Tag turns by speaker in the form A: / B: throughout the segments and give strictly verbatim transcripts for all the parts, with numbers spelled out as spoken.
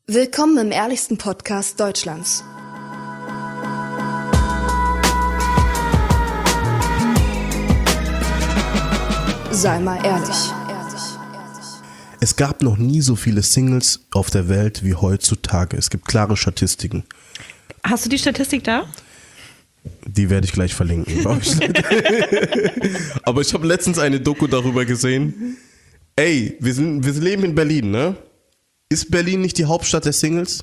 A: Willkommen im ehrlichsten Podcast Deutschlands. Sei mal ehrlich.
B: Es gab noch nie so viele Singles auf der Welt wie heutzutage. Es gibt klare Statistiken.
C: Hast du die Statistik da?
B: Die werde ich gleich verlinken. Aber ich habe letztens eine Doku darüber gesehen. Ey, wir, sind, wir leben in Berlin, ne? Ist Berlin nicht die Hauptstadt der Singles?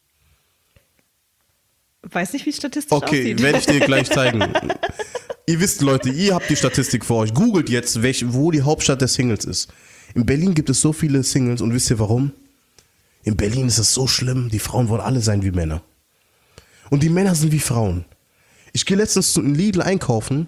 C: Weiß nicht, wie statistisch
B: okay,
C: aussieht.
B: Okay, werde ich dir gleich zeigen. Ihr wisst, Leute, ihr habt die Statistik vor euch. Googelt jetzt, welch, wo die Hauptstadt der Singles ist. In Berlin gibt es so viele Singles und wisst ihr warum? In Berlin ist es so schlimm, die Frauen wollen alle sein wie Männer. Und die Männer sind wie Frauen. Ich gehe letztens zu einem Lidl einkaufen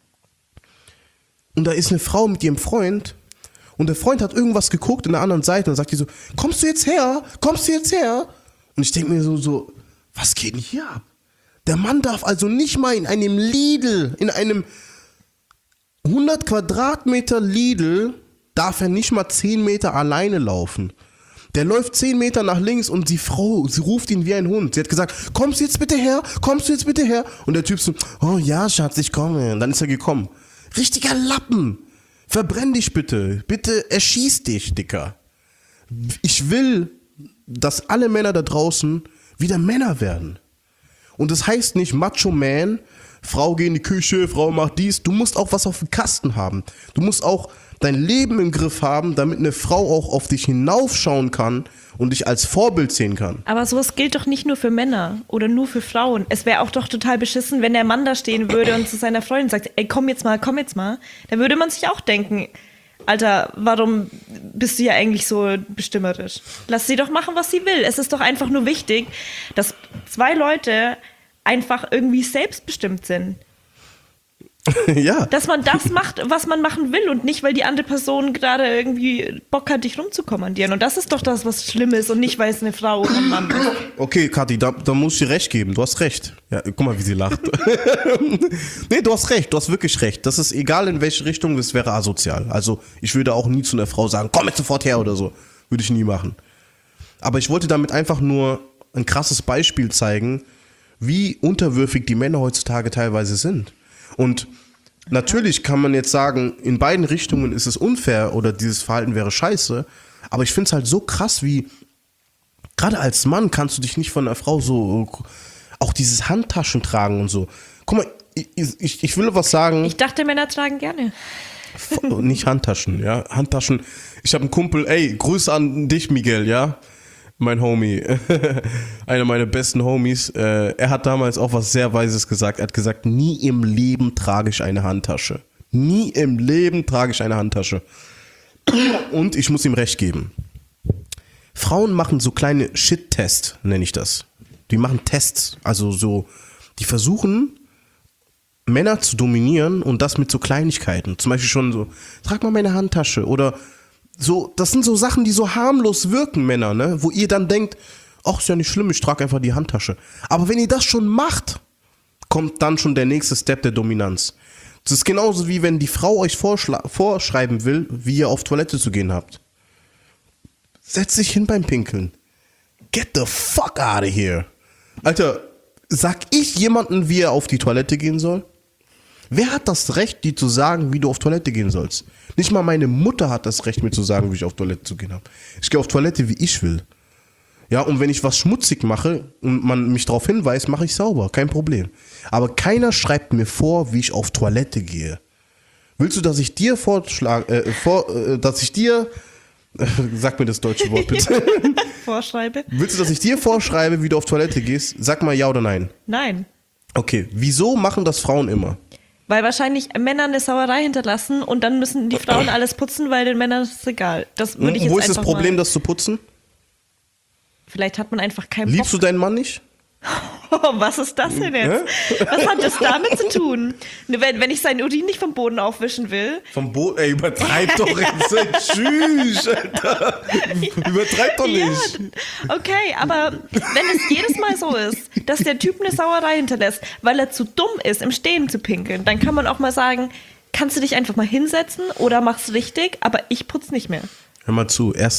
B: und da ist eine Frau mit ihrem Freund und der Freund hat irgendwas geguckt in der anderen Seite und sagt die so, kommst du jetzt her? Kommst du jetzt her? Und ich denke mir so, so, was geht denn hier ab? Der Mann darf also nicht mal in einem Lidl, in einem hundert Quadratmeter Lidl, darf er nicht mal zehn Meter alleine laufen. Der läuft zehn Meter nach links und die Frau, sie ruft ihn wie ein Hund. Sie hat gesagt, kommst du jetzt bitte her? Kommst du jetzt bitte her? Und der Typ so, oh ja, Schatz, ich komme. Und dann ist er gekommen. Richtiger Lappen. Verbrenn dich bitte. Bitte erschieß dich, Dicker. Ich will, dass alle Männer da draußen wieder Männer werden. Und das heißt nicht Macho Man, Frau geht in die Küche, Frau macht dies. Du musst auch was auf dem Kasten haben. Du musst auch dein Leben im Griff haben, damit eine Frau auch auf dich hinaufschauen kann und dich als Vorbild sehen kann.
C: Aber sowas gilt doch nicht nur für Männer oder nur für Frauen. Es wäre auch doch total beschissen, wenn der Mann da stehen würde und zu seiner Freundin sagt, ey, komm jetzt mal, komm jetzt mal. Da würde man sich auch denken, Alter, warum bist du ja eigentlich so bestimmerisch? Lass sie doch machen, was sie will. Es ist doch einfach nur wichtig, dass zwei Leute einfach irgendwie selbstbestimmt sind.
B: Ja.
C: Dass man das macht, was man machen will und nicht, weil die andere Person gerade irgendwie Bock hat, dich rumzukommandieren. Und das ist doch das, was schlimm ist und nicht, weil es eine Frau oder ein Mann ist.
B: Okay, Kathi, da, da muss ich dir recht geben. Du hast recht. Ja, guck mal, wie sie lacht. Nee, du hast recht. Du hast wirklich recht. Das ist egal, in welche Richtung, das wäre asozial. Also ich würde auch nie zu einer Frau sagen, komm jetzt sofort her oder so. Würde ich nie machen. Aber ich wollte damit einfach nur ein krasses Beispiel zeigen, wie unterwürfig die Männer heutzutage teilweise sind. Und natürlich kann man jetzt sagen, in beiden Richtungen ist es unfair oder dieses Verhalten wäre scheiße, aber ich finde es halt so krass, wie gerade als Mann kannst du dich nicht von einer Frau so, auch dieses Handtaschen tragen und so. Guck mal, ich, ich, ich will was sagen.
C: Ich dachte, Männer tragen gerne.
B: Nicht Handtaschen, ja, Handtaschen. Ich habe einen Kumpel, ey, Grüße an dich, Miguel, ja. Mein Homie, einer meiner besten Homies, äh, er hat damals auch was sehr Weises gesagt. Er hat gesagt, nie im Leben trage ich eine Handtasche. Nie im Leben trage ich eine Handtasche. Und ich muss ihm recht geben. Frauen machen so kleine Shit-Tests, nenne ich das. Die machen Tests, also so, die versuchen, Männer zu dominieren und das mit so Kleinigkeiten. Zum Beispiel schon so, trag mal meine Handtasche oder so, das sind so Sachen, die so harmlos wirken, Männer, ne? Wo ihr dann denkt, ach, ist ja nicht schlimm, ich trage einfach die Handtasche. Aber wenn ihr das schon macht, kommt dann schon der nächste Step der Dominanz. Das ist genauso wie wenn die Frau euch vorschla- vorschreiben will, wie ihr auf Toilette zu gehen habt. Setz dich hin beim Pinkeln. Get the fuck out of here. Alter, sag ich jemandem, wie er auf die Toilette gehen soll? Wer hat das Recht, dir zu sagen, wie du auf Toilette gehen sollst? Nicht mal meine Mutter hat das Recht, mir zu sagen, wie ich auf Toilette zu gehen habe. Ich gehe auf Toilette, wie ich will. Ja, und wenn ich was schmutzig mache und man mich darauf hinweist, mache ich sauber, kein Problem. Aber keiner schreibt mir vor, wie ich auf Toilette gehe. Willst du, dass ich dir vorschlage, äh, vor, äh, dass ich dir, äh, sag mir das deutsche Wort bitte.
C: Vorschreibe?
B: Willst du, dass ich dir vorschreibe, wie du auf Toilette gehst? Sag mal ja oder nein.
C: Nein.
B: Okay, wieso machen das Frauen immer?
C: Weil wahrscheinlich Männer eine Sauerei hinterlassen und dann müssen die Frauen alles putzen, weil den Männern ist es egal. Das würde ich jetzt
B: Wo ist das
C: einfach
B: Problem,
C: mal,
B: das zu putzen?
C: Vielleicht hat man einfach keinen
B: Liebst
C: Bock.
B: du deinen Mann nicht?
C: Was ist das denn jetzt? Was hat das damit zu tun? Wenn, wenn ich seinen Urin nicht vom Boden aufwischen will.
B: Vom Boden? Ey, übertreib doch jetzt. Tschüss, Alter. Übertreib doch nicht.
C: Ja, okay, aber wenn es jedes Mal so ist, dass der Typ eine Sauerei hinterlässt, weil er zu dumm ist, im Stehen zu pinkeln, dann kann man auch mal sagen, kannst du dich einfach mal hinsetzen oder mach's richtig, aber ich putz nicht mehr.
B: Hör mal zu, erstens,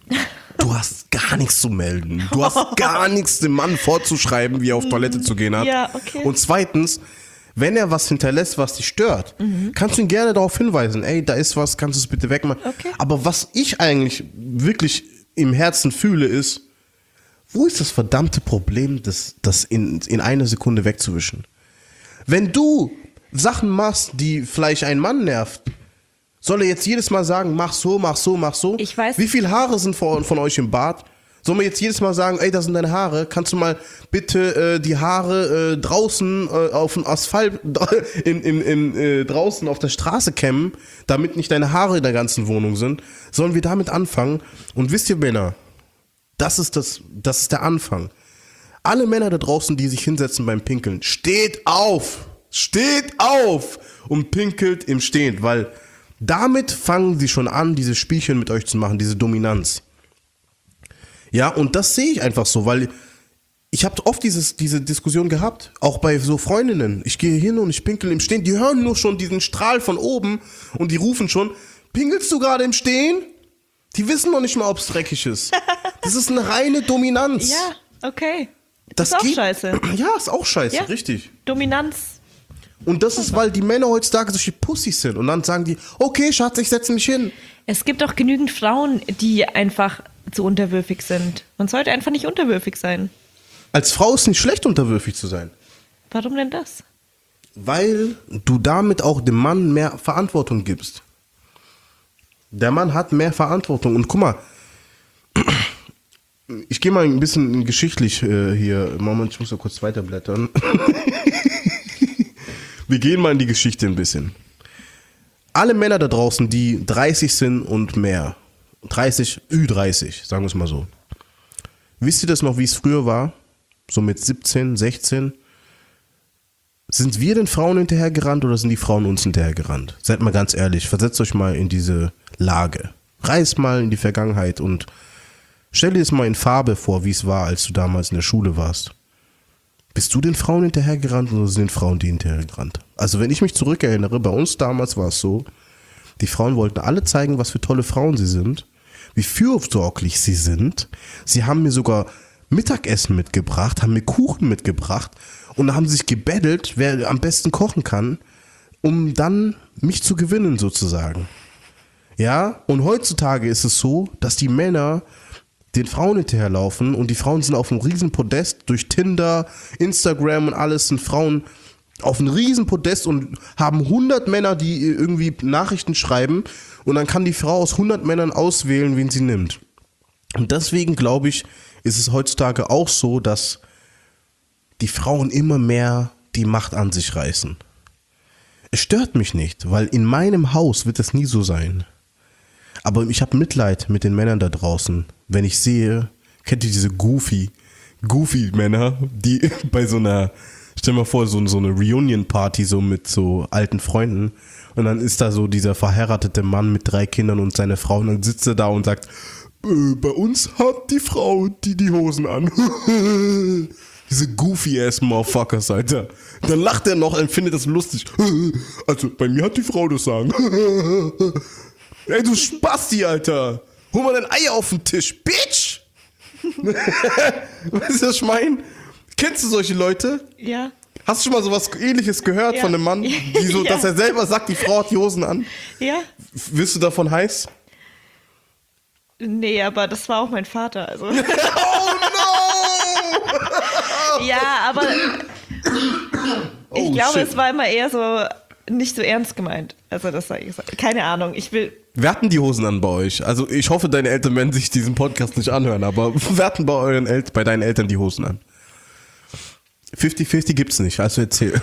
B: Du hast gar nichts zu melden. Du hast gar nichts dem Mann vorzuschreiben, wie er auf Toilette zu gehen hat.
C: Ja, okay.
B: Und zweitens, wenn er was hinterlässt, was dich stört, mhm. kannst du ihn gerne darauf hinweisen. Ey, da ist was, kannst du es bitte wegmachen.
C: Okay.
B: Aber was ich eigentlich wirklich im Herzen fühle, ist, wo ist das verdammte Problem, das, das in, in einer Sekunde wegzuwischen? Wenn du Sachen machst, die vielleicht einen Mann nervt, soll er jetzt jedes Mal sagen, mach so, mach so, mach so?
C: Ich weiß.
B: Wie viele Haare sind von, von euch im Bart? Sollen wir jetzt jedes Mal sagen, ey, das sind deine Haare? Kannst du mal bitte äh, die Haare äh, draußen äh, auf dem Asphalt, in, in, in, äh, draußen auf der Straße kämmen, damit nicht deine Haare in der ganzen Wohnung sind? Sollen wir damit anfangen? Und wisst ihr, Männer, das ist, das, das ist der Anfang. Alle Männer da draußen, die sich hinsetzen beim Pinkeln, steht auf! Steht auf! Und pinkelt im Stehen, weil damit fangen sie schon an, diese Spielchen mit euch zu machen, diese Dominanz. Ja, und das sehe ich einfach so, weil ich habe oft dieses, diese Diskussion gehabt, auch bei so Freundinnen. Ich gehe hin und ich pinkel im Stehen. Die hören nur schon diesen Strahl von oben und die rufen schon, pinkelst du gerade im Stehen? Die wissen noch nicht mal, ob es dreckig ist. Das ist eine reine Dominanz.
C: Ja, okay.
B: Das
C: ist auch
B: geht,
C: scheiße.
B: Ja, ist auch scheiße,
C: Ja.
B: richtig.
C: Dominanz.
B: Und das ist, weil die Männer heutzutage solche Pussys sind. Und dann sagen die, okay, Schatz, ich setze mich hin.
C: Es gibt auch genügend Frauen, die einfach zu unterwürfig sind. Man sollte einfach nicht unterwürfig sein.
B: Als Frau ist es nicht schlecht, unterwürfig zu sein.
C: Warum denn das?
B: Weil du damit auch dem Mann mehr Verantwortung gibst. Der Mann hat mehr Verantwortung. Und guck mal, ich gehe mal ein bisschen geschichtlich äh, hier. Moment, ich muss da kurz weiterblättern. Wir gehen mal in die Geschichte ein bisschen. Alle Männer da draußen, die dreißig sind und mehr, dreißig, Ü dreißig, sagen wir es mal so. Wisst ihr das noch, wie es früher war? So mit siebzehn, sechzehn? Sind wir den Frauen hinterhergerannt oder sind die Frauen uns hinterhergerannt? Seid mal ganz ehrlich, versetzt euch mal in diese Lage. Reist mal in die Vergangenheit und stell dir es mal in Farbe vor, wie es war, als du damals in der Schule warst. Bist du den Frauen hinterhergerannt oder sind Frauen die hinterhergerannt? Also wenn ich mich zurückerinnere, bei uns damals war es so, die Frauen wollten alle zeigen, was für tolle Frauen sie sind, wie fürsorglich sie sind. Sie haben mir sogar Mittagessen mitgebracht, haben mir Kuchen mitgebracht und haben sich gebettelt, wer am besten kochen kann, um dann mich zu gewinnen sozusagen. Ja, und heutzutage ist es so, dass die Männer den Frauen hinterherlaufen und die Frauen sind auf einem riesen Podest durch Tinder, Instagram und alles sind Frauen auf einem riesen Podest und haben hundert Männer, die irgendwie Nachrichten schreiben und dann kann die Frau aus hundert Männern auswählen, wen sie nimmt. Und deswegen glaube ich, ist es heutzutage auch so, dass die Frauen immer mehr die Macht an sich reißen. Es stört mich nicht, weil in meinem Haus wird es nie so sein. Aber ich habe Mitleid mit den Männern da draußen, wenn ich sehe, kennt ihr diese Goofy, Goofy-Männer, die bei so einer, stell mal vor, so, so eine Reunion-Party so mit so alten Freunden und dann ist da so dieser verheiratete Mann mit drei Kindern und seine Frau und dann sitzt er da und sagt, äh, bei uns hat die Frau die die Hosen an. Diese Goofy-ass-Motherfuckers, Alter. Dann lacht er noch und findet das lustig. Also, bei mir hat die Frau das sagen. Ey, du Spasti, Alter. Hol mal dein Ei auf den Tisch, Bitch. Weißt du, was ich meine? Kennst du solche Leute?
C: Ja.
B: Hast du schon mal sowas Ähnliches gehört
C: Ja.
B: von einem Mann? Die so,
C: Ja.
B: dass er selber sagt, die Frau hat die Hosen an?
C: Ja.
B: Wirst du davon heiß?
C: Nee, aber das war auch mein Vater. Also.
B: Oh no!
C: Ja, aber ich
B: Oh,
C: glaube,
B: shit.
C: es war immer eher so nicht so ernst gemeint. Also das sage ich so. Keine Ahnung. Ich will.
B: Wer hatten die Hosen an bei euch? Also ich hoffe, deine Eltern werden sich diesen Podcast nicht anhören, aber wer hatten bei, euren El- bei deinen Eltern die Hosen an? fünfzig fünfzig gibt's nicht, also erzähl.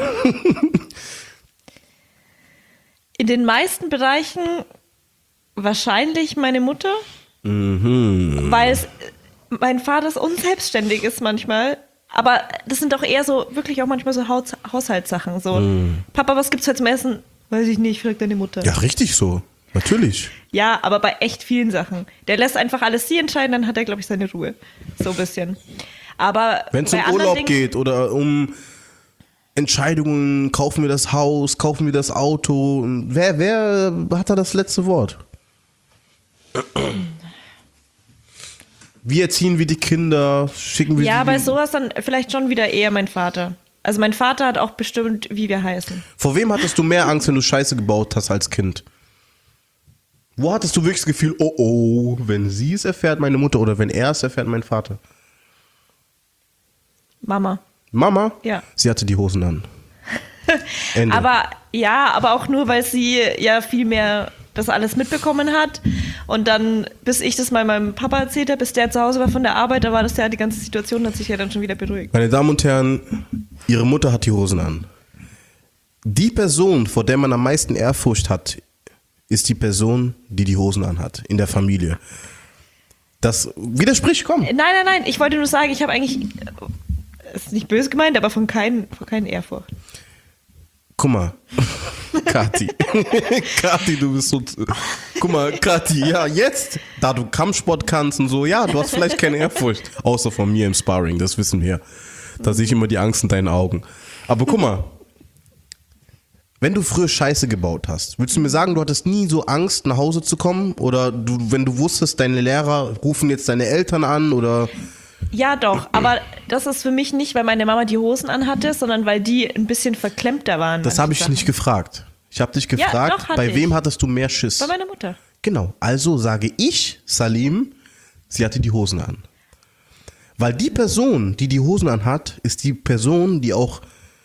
C: In den meisten Bereichen wahrscheinlich meine Mutter,
B: Mhm.
C: weil es, mein Vater so unselbstständig ist manchmal. Aber das sind doch eher so, wirklich auch manchmal so Haus, Haushaltssachen. So, Papa, was gibt's heute zum Essen? Weiß ich nicht, fragt deine Mutter.
B: Ja, richtig so. Natürlich.
C: Ja, aber bei echt vielen Sachen. Der lässt einfach alles sie entscheiden, dann hat er, glaube ich, seine Ruhe. So ein bisschen. Aber
B: Wenn es um
C: bei anderen
B: Urlaub
C: Dingen-
B: geht oder um Entscheidungen, kaufen wir das Haus, kaufen wir das Auto, wer, wer hat da das letzte Wort? Wie erziehen wir die Kinder? Schicken wir
C: Ja,
B: sie
C: bei
B: die-
C: sowas dann vielleicht schon wieder eher mein Vater. Also mein Vater hat auch bestimmt, wie wir heißen.
B: Vor wem hattest du mehr Angst, wenn du Scheiße gebaut hast als Kind? Wo hattest du wirklich das Gefühl, oh oh, wenn sie es erfährt, meine Mutter, oder wenn er es erfährt, mein Vater?
C: Mama.
B: Mama?
C: Ja.
B: Sie hatte die Hosen an. Ende.
C: Aber ja, aber auch nur, weil sie ja viel mehr das alles mitbekommen hat. Und dann, bis ich das mal meinem Papa erzählt habe, bis der zu Hause war von der Arbeit, da war das ja, die ganze Situation hat sich ja dann schon wieder beruhigt.
B: Meine Damen und Herren, ihre Mutter hat die Hosen an. Die Person, vor der man am meisten Ehrfurcht hat, ist die Person, die die Hosen anhat, in der Familie. Das widerspricht, komm.
C: Nein, nein, nein, ich wollte nur sagen, ich habe eigentlich, ist nicht böse gemeint, aber von keinen, von keinen Ehrfurcht.
B: Guck mal, Kathi. Kathi, du bist so. Guck mal, Kathi, ja, jetzt, da du Kampfsport kannst und so, ja, du hast vielleicht keine Ehrfurcht. Außer von mir im Sparring, das wissen wir. Da sehe ich immer die Angst in deinen Augen. Aber guck mal, wenn du früher Scheiße gebaut hast, würdest du mir sagen, du hattest nie so Angst, nach Hause zu kommen? Oder du, wenn du wusstest, deine Lehrer rufen jetzt deine Eltern an oder.
C: Ja, doch, aber das ist für mich nicht, weil meine Mama die Hosen anhatte, sondern weil die ein bisschen verklemmter waren.
B: Das habe ich nicht gefragt. Ich habe dich gefragt,
C: doch, hatte
B: bei
C: ich.
B: wem hattest du mehr Schiss?
C: Bei meiner Mutter.
B: Genau, also sage ich, Salim, sie hatte die Hosen an. Weil die Person, die die Hosen anhat, ist die Person, die auch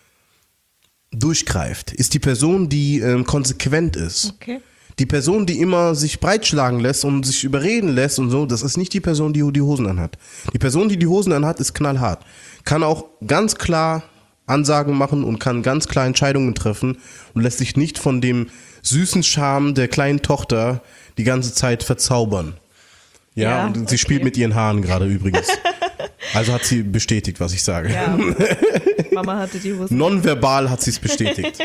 B: durchgreift. Ist die Person, die ähm, konsequent ist.
C: Okay.
B: Die Person, die immer sich breitschlagen lässt und sich überreden lässt und so, das ist nicht die Person, die die Hosen anhat. Die Person, die die Hosen anhat, ist knallhart. Kann auch ganz klar Ansagen machen und kann ganz klar Entscheidungen treffen und lässt sich nicht von dem süßen Charme der kleinen Tochter die ganze Zeit verzaubern. Ja,
C: Ja,
B: und sie
C: okay.
B: spielt mit ihren Haaren gerade übrigens. Also hat sie bestätigt, was ich sage.
C: Ja. Mama hatte die Hosen.
B: Nonverbal hat sie es bestätigt.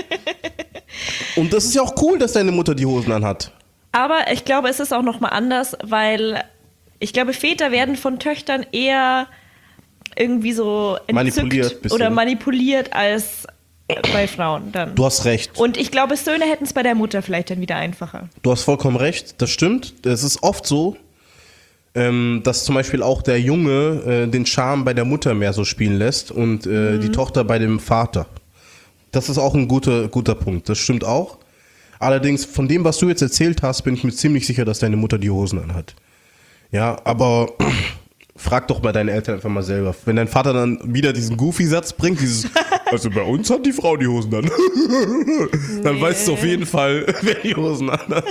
B: Und das ist ja auch cool, dass deine Mutter die Hosen anhat.
C: Aber ich glaube, es ist auch nochmal anders, weil ich glaube, Väter werden von Töchtern eher irgendwie so entzückt
B: Manipuliert bisschen.
C: oder manipuliert als bei Frauen dann.
B: Du hast recht.
C: Und ich glaube, Söhne hätten es bei der Mutter vielleicht dann wieder einfacher.
B: Du hast vollkommen recht, das stimmt. Es ist oft so, ähm, dass zum Beispiel auch der Junge äh, den Charme bei der Mutter mehr so spielen lässt und äh, die Tochter bei dem Vater. Das ist auch ein guter, guter Punkt, das stimmt auch. Allerdings, von dem, was du jetzt erzählt hast, bin ich mir ziemlich sicher, dass deine Mutter die Hosen anhat. Ja, aber frag doch bei deinen Eltern einfach mal selber. Wenn dein Vater dann wieder diesen Goofy-Satz bringt, dieses, also bei uns hat die Frau die Hosen an. Dann
C: Nee.
B: weißt du auf jeden Fall, wer die Hosen anhat.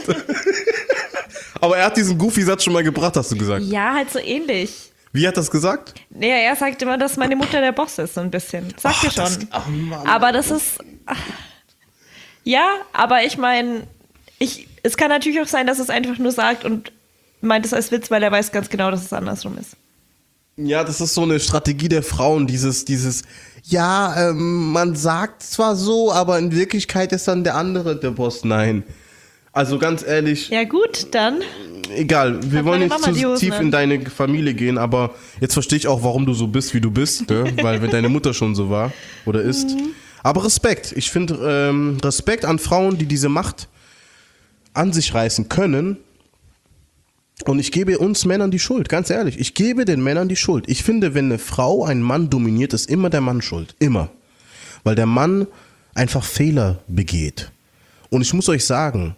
B: Aber er hat diesen Goofy-Satz schon mal gebracht, hast du gesagt.
C: Ja, halt so ähnlich.
B: Wie hat das gesagt?
C: Naja, er sagt immer, dass meine Mutter der Boss ist, so ein bisschen. Sagt er
B: das-
C: schon.
B: ach Mann.
C: Aber das ist. ach. Ja, aber ich meine, ich, es kann natürlich auch sein, dass es einfach nur sagt und meint es als Witz, weil er weiß ganz genau, dass es andersrum ist.
B: Ja, das ist so eine Strategie der Frauen, dieses, dieses, ja, ähm, man sagt zwar so, aber in Wirklichkeit ist dann der andere der Boss. Nein. Also ganz ehrlich,
C: Ja, gut, dann.
B: egal, wir
C: Hat
B: wollen
C: meine
B: nicht
C: Mama
B: zu
C: die Hosen
B: tief
C: an.
B: in deine Familie gehen, aber jetzt verstehe ich auch, warum du so bist, wie du bist, ne? Weil wenn deine Mutter schon so war oder ist.
C: Mhm.
B: Aber Respekt, ich finde ähm, Respekt an Frauen, die diese Macht an sich reißen können. Und ich gebe uns Männern die Schuld, ganz ehrlich. Ich gebe den Männern die Schuld. Ich finde, wenn eine Frau einen Mann dominiert, ist immer der Mann schuld. Immer. Weil der Mann einfach Fehler begeht. Und ich muss euch sagen,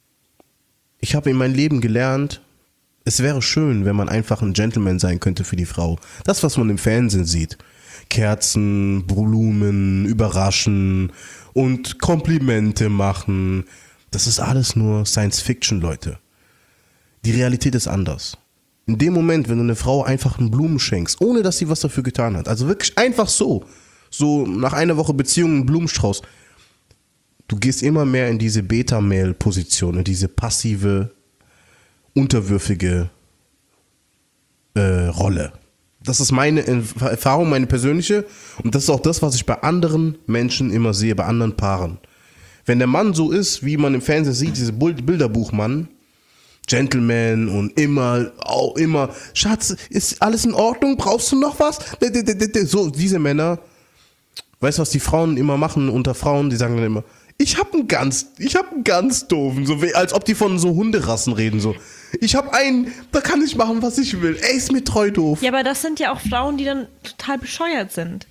B: ich habe in meinem Leben gelernt, es wäre schön, wenn man einfach ein Gentleman sein könnte für die Frau. Das, was man im Fernsehen sieht. Kerzen, Blumen, überraschen und Komplimente machen. Das ist alles nur Science Fiction, Leute. Die Realität ist anders. In dem Moment, wenn du eine Frau einfach einen Blumen schenkst, ohne dass sie was dafür getan hat, also wirklich einfach so, so nach einer Woche Beziehung einen Blumenstrauß, du gehst immer mehr in diese Beta-Mail-Position, in diese passive, unterwürfige äh, Rolle. Das ist meine Erfahrung, meine persönliche, und das ist auch das, was ich bei anderen Menschen immer sehe, bei anderen Paaren. Wenn der Mann so ist, wie man im Fernsehen sieht, diese Bilderbuchmann, Gentleman und immer, auch immer, Schatz, ist alles in Ordnung? Brauchst du noch was? So, diese Männer, weißt du, was die Frauen immer machen unter Frauen? Die sagen dann immer, ich hab einen ganz, ich hab einen ganz doofen, so wie, als ob die von so Hunderassen reden, so. Ich habe einen, da kann ich machen, was ich will. Ey, ist mir treu doof.
C: Ja, aber das sind ja auch Frauen, die dann total bescheuert sind.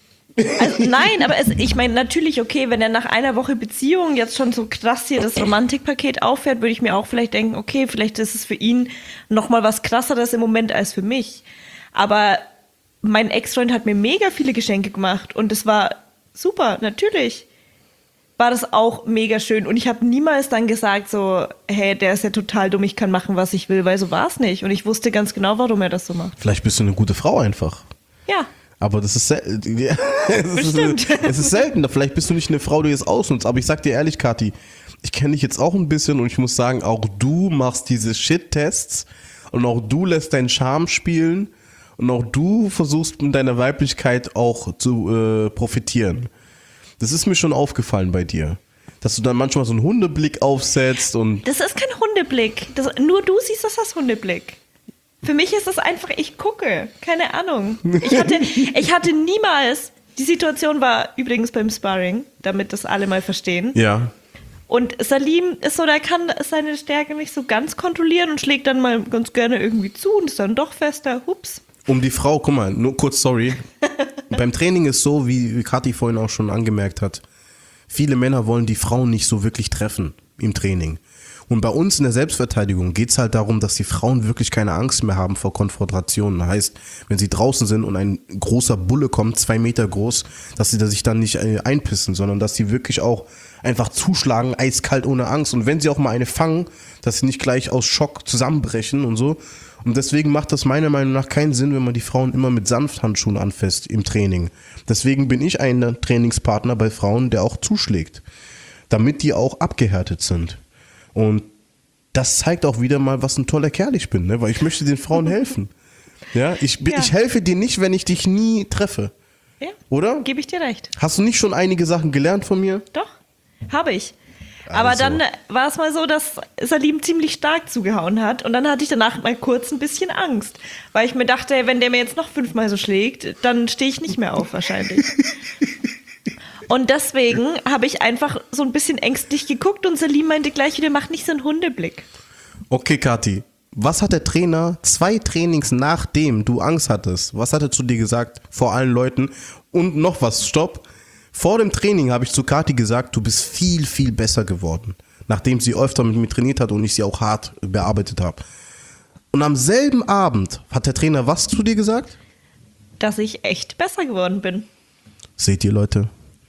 C: Also, nein, aber es, ich meine, natürlich, okay, wenn er nach einer Woche Beziehung jetzt schon so krass hier das Romantikpaket auffährt, würde ich mir auch vielleicht denken, okay, vielleicht ist es für ihn nochmal was krasseres im Moment als für mich. Aber mein Ex-Freund hat mir mega viele Geschenke gemacht und es war super, natürlich war das auch mega schön. Und ich habe niemals dann gesagt so, hey, der ist ja total dumm, ich kann machen, was ich will, weil so war es nicht. Und ich wusste ganz genau, warum er das so macht.
B: Vielleicht bist du eine gute Frau einfach.
C: Ja.
B: Aber das ist, sel- ja, es,
C: Bestimmt.
B: ist, es ist selten. Vielleicht bist du nicht eine Frau, die es ausnutzt. Aber ich sag dir ehrlich, Kathi, ich kenne dich jetzt auch ein bisschen und ich muss sagen, auch du machst diese Shit-Tests und auch du lässt deinen Charme spielen und auch du versuchst mit deiner Weiblichkeit auch zu äh, profitieren. Das ist mir schon aufgefallen bei dir. Dass du dann manchmal so einen Hundeblick aufsetzt und...
C: Das ist kein Hundeblick. Das, nur du siehst das als Hundeblick. Für mich ist das einfach, ich gucke. Keine Ahnung. Ich hatte, ich hatte niemals, die Situation war übrigens beim Sparring, damit das alle mal verstehen.
B: Ja.
C: Und Salim ist so, der kann seine Stärke nicht so ganz kontrollieren und schlägt dann mal ganz gerne irgendwie zu und ist dann doch fester. Hups.
B: Um die Frau, guck mal, nur kurz, sorry. Beim Training ist so, wie Kathi vorhin auch schon angemerkt hat, viele Männer wollen die Frauen nicht so wirklich treffen im Training. Und bei uns in der Selbstverteidigung geht es halt darum, dass die Frauen wirklich keine Angst mehr haben vor Konfrontationen. Heißt, wenn sie draußen sind und ein großer Bulle kommt, zwei Meter groß, dass sie da sich dann nicht einpissen, sondern dass sie wirklich auch einfach zuschlagen, eiskalt ohne Angst. Und wenn sie auch mal eine fangen, dass sie nicht gleich aus Schock zusammenbrechen und so. Und deswegen macht das meiner Meinung nach keinen Sinn, wenn man die Frauen immer mit Sanfthandschuhen anfasst im Training. Deswegen bin ich ein Trainingspartner bei Frauen, der auch zuschlägt, damit die auch abgehärtet sind. Und das zeigt auch wieder mal, was ein toller Kerl ich bin, ne? Weil ich möchte den Frauen helfen. Ja, ich, bin,
C: Ja.
B: ich helfe dir nicht, wenn ich dich nie treffe.
C: Ja,
B: Oder?
C: gebe ich dir recht.
B: Hast du nicht schon einige Sachen gelernt von mir?
C: Doch, habe ich. Aber
B: Also.
C: dann war es mal so, dass Salim ziemlich stark zugehauen hat und dann hatte ich danach mal kurz ein bisschen Angst, weil ich mir dachte, wenn der mir jetzt noch fünfmal so schlägt, dann stehe ich nicht mehr auf wahrscheinlich. Und deswegen habe ich einfach so ein bisschen ängstlich geguckt und Salim meinte gleich wieder, mach nicht so einen Hundeblick.
B: Okay, Kathi, was hat der Trainer zwei Trainings nachdem du Angst hattest, was hat er zu dir gesagt, vor allen Leuten? Und noch was, stopp. Vor dem Training habe ich zu Kathi gesagt, du bist viel, viel besser geworden, nachdem sie öfter mit mir trainiert hat und ich sie auch hart bearbeitet habe. Und am selben Abend hat der Trainer was zu dir gesagt?
C: Dass ich echt besser geworden bin.
B: Seht ihr, Leute?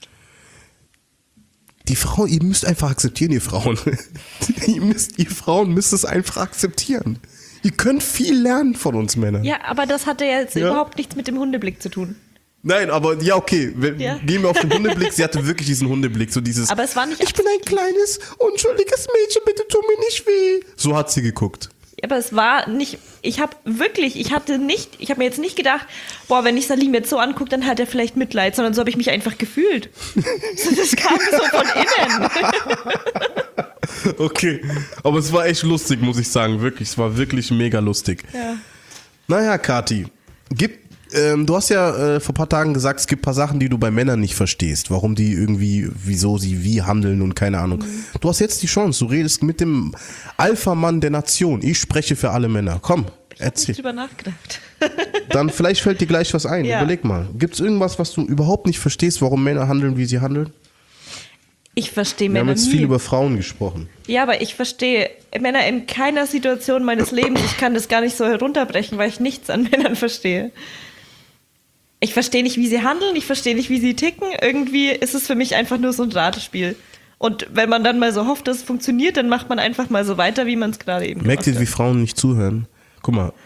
B: Die Frauen, ihr müsst einfach akzeptieren, ihr Frauen. ihr, müsst, ihr Frauen müsst es einfach akzeptieren. Ihr könnt viel lernen von uns Männern.
C: Ja, aber das hatte ja jetzt
B: Ja.
C: überhaupt nichts mit dem Hundeblick zu tun.
B: Nein, aber ja, okay. Wir,
C: Ja.
B: Gehen wir auf den Hundeblick. Sie hatte wirklich diesen Hundeblick. So dieses,
C: Aber es war nicht
B: ich bin ein kleines, unschuldiges Mädchen, bitte tu mir nicht weh. So hat sie geguckt.
C: Aber es war nicht, ich habe wirklich, ich hatte nicht, ich habe mir jetzt nicht gedacht, boah, wenn ich Salim jetzt so angucke, dann hat er vielleicht Mitleid, sondern so habe ich mich einfach gefühlt. So, das kam so von innen.
B: Okay. Aber es war echt lustig, muss ich sagen. Wirklich. Es war wirklich mega lustig.
C: Ja.
B: Naja, Kathi, gibt, ähm, du hast ja äh, vor ein paar Tagen gesagt, es gibt ein paar Sachen, die du bei Männern nicht verstehst. Warum die irgendwie, wieso sie wie handeln und keine Ahnung. Mhm. Du hast jetzt die Chance, du redest mit dem Alpha-Mann der Nation. Ich spreche für alle Männer. Komm,
C: Ich habe
B: erzähl.
C: nicht drüber nachgedacht.
B: Dann vielleicht fällt dir gleich was ein.
C: Ja.
B: Überleg mal. Gibt es irgendwas, was du überhaupt nicht verstehst, warum Männer handeln, wie sie handeln?
C: Ich verstehe
B: Wir haben
C: Männer
B: jetzt
C: nie.
B: viel über Frauen gesprochen.
C: Ja, aber ich verstehe Männer in keiner Situation meines Lebens. Ich kann das gar nicht so herunterbrechen, weil ich nichts an Männern verstehe. Ich verstehe nicht, wie sie handeln, ich verstehe nicht, wie sie ticken. Irgendwie ist es für mich einfach nur so ein Ratespiel. Und wenn man dann mal so hofft, dass es funktioniert, dann macht man einfach mal so weiter, wie man es gerade eben
B: Merkt ihr,
C: gemacht
B: wie Frauen nicht zuhören? Guck mal.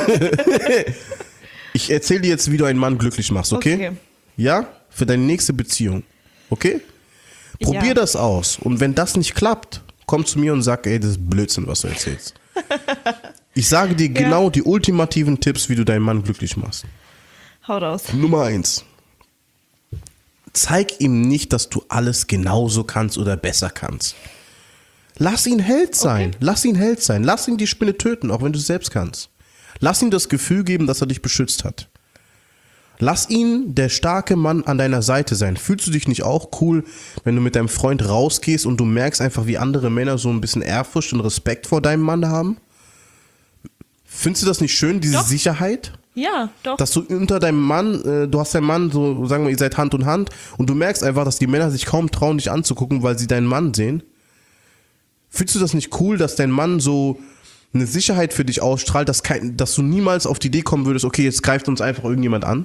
B: Ich erzähle dir jetzt, wie du einen Mann glücklich machst, okay?
C: Okay.
B: Ja? Für deine nächste Beziehung. Okay? Probier
C: Ja.
B: das aus. Und wenn das nicht klappt, komm zu mir und sag, ey, das ist Blödsinn, was du erzählst. Ich sage dir genau die ultimativen Tipps, wie du deinen Mann glücklich machst.
C: Hau raus.
B: Nummer eins. Zeig ihm nicht, dass du alles genauso kannst oder besser kannst. Lass ihn Held sein.
C: Okay.
B: Lass ihn Held sein. Lass ihn die Spinne töten, auch wenn du es selbst kannst. Lass ihm das Gefühl geben, dass er dich beschützt hat. Lass ihn der starke Mann an deiner Seite sein. Fühlst du dich nicht auch cool, wenn du mit deinem Freund rausgehst und du merkst einfach, wie andere Männer so ein bisschen Ehrfurcht und Respekt vor deinem Mann haben? Findest du das nicht schön, diese
C: Doch.
B: Sicherheit?
C: Ja, doch.
B: Dass du unter deinem Mann, äh, du hast deinen Mann, so sagen wir, ihr seid Hand in Hand und du merkst einfach, dass die Männer sich kaum trauen, dich anzugucken, weil sie deinen Mann sehen. Findest du das nicht cool, dass dein Mann so eine Sicherheit für dich ausstrahlt, dass, kein, dass du niemals auf die Idee kommen würdest, okay, jetzt greift uns einfach irgendjemand an?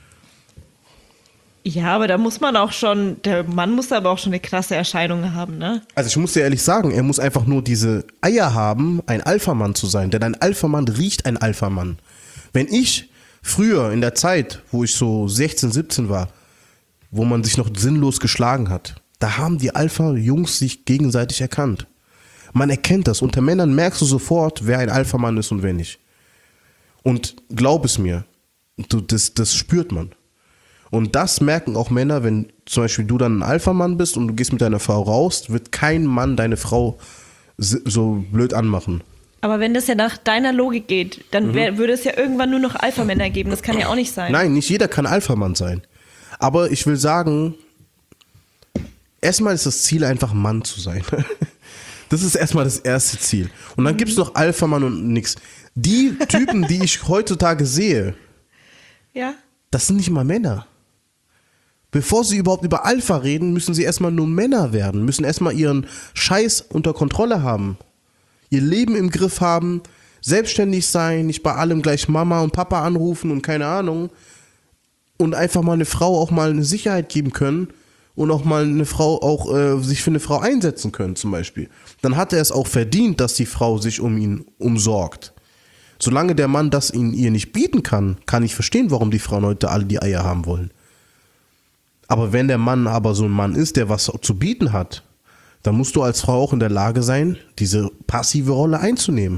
C: Ja, aber da muss man auch schon, der Mann muss aber auch schon eine krasse Erscheinung haben, ne?
B: Also ich muss dir ehrlich sagen, er muss einfach nur diese Eier haben, ein Alphamann zu sein, denn ein Alphamann riecht ein Alphamann. Wenn ich früher in der Zeit, wo ich so sechzehn, siebzehn war, wo man sich noch sinnlos geschlagen hat, da haben die Alpha-Jungs sich gegenseitig erkannt. Man erkennt das. Unter Männern merkst du sofort, wer ein Alpha-Mann ist und wer nicht. Und glaub es mir, du, das, das spürt man. Und das merken auch Männer, wenn zum Beispiel du dann ein Alpha-Mann bist und du gehst mit deiner Frau raus, wird kein Mann deine Frau so blöd anmachen.
C: Aber wenn das ja nach deiner Logik geht, dann wär, mhm. würde es ja irgendwann nur noch Alpha-Männer geben. Das kann ja auch nicht sein.
B: Nein, nicht jeder kann Alpha-Mann sein. Aber ich will sagen, erstmal ist das Ziel einfach Mann zu sein. Das ist erstmal das erste Ziel. Und dann mhm. gibt es noch Alpha-Mann und nix. Die Typen, die ich heutzutage sehe,
C: ja.
B: das sind nicht mal Männer. Bevor sie überhaupt über Alpha reden, müssen sie erstmal nur Männer werden, müssen erstmal ihren Scheiß unter Kontrolle haben, ihr Leben im Griff haben, selbstständig sein, nicht bei allem gleich Mama und Papa anrufen und keine Ahnung und einfach mal eine Frau auch mal eine Sicherheit geben können und auch mal eine Frau auch äh, sich für eine Frau einsetzen können zum Beispiel. Dann hat er es auch verdient, dass die Frau sich um ihn umsorgt. Solange der Mann das ihn, ihr nicht bieten kann, kann ich verstehen, warum die Frauen heute alle die Eier haben wollen. Aber wenn der Mann aber so ein Mann ist, der was zu bieten hat, dann musst du als Frau auch in der Lage sein, diese passive Rolle einzunehmen.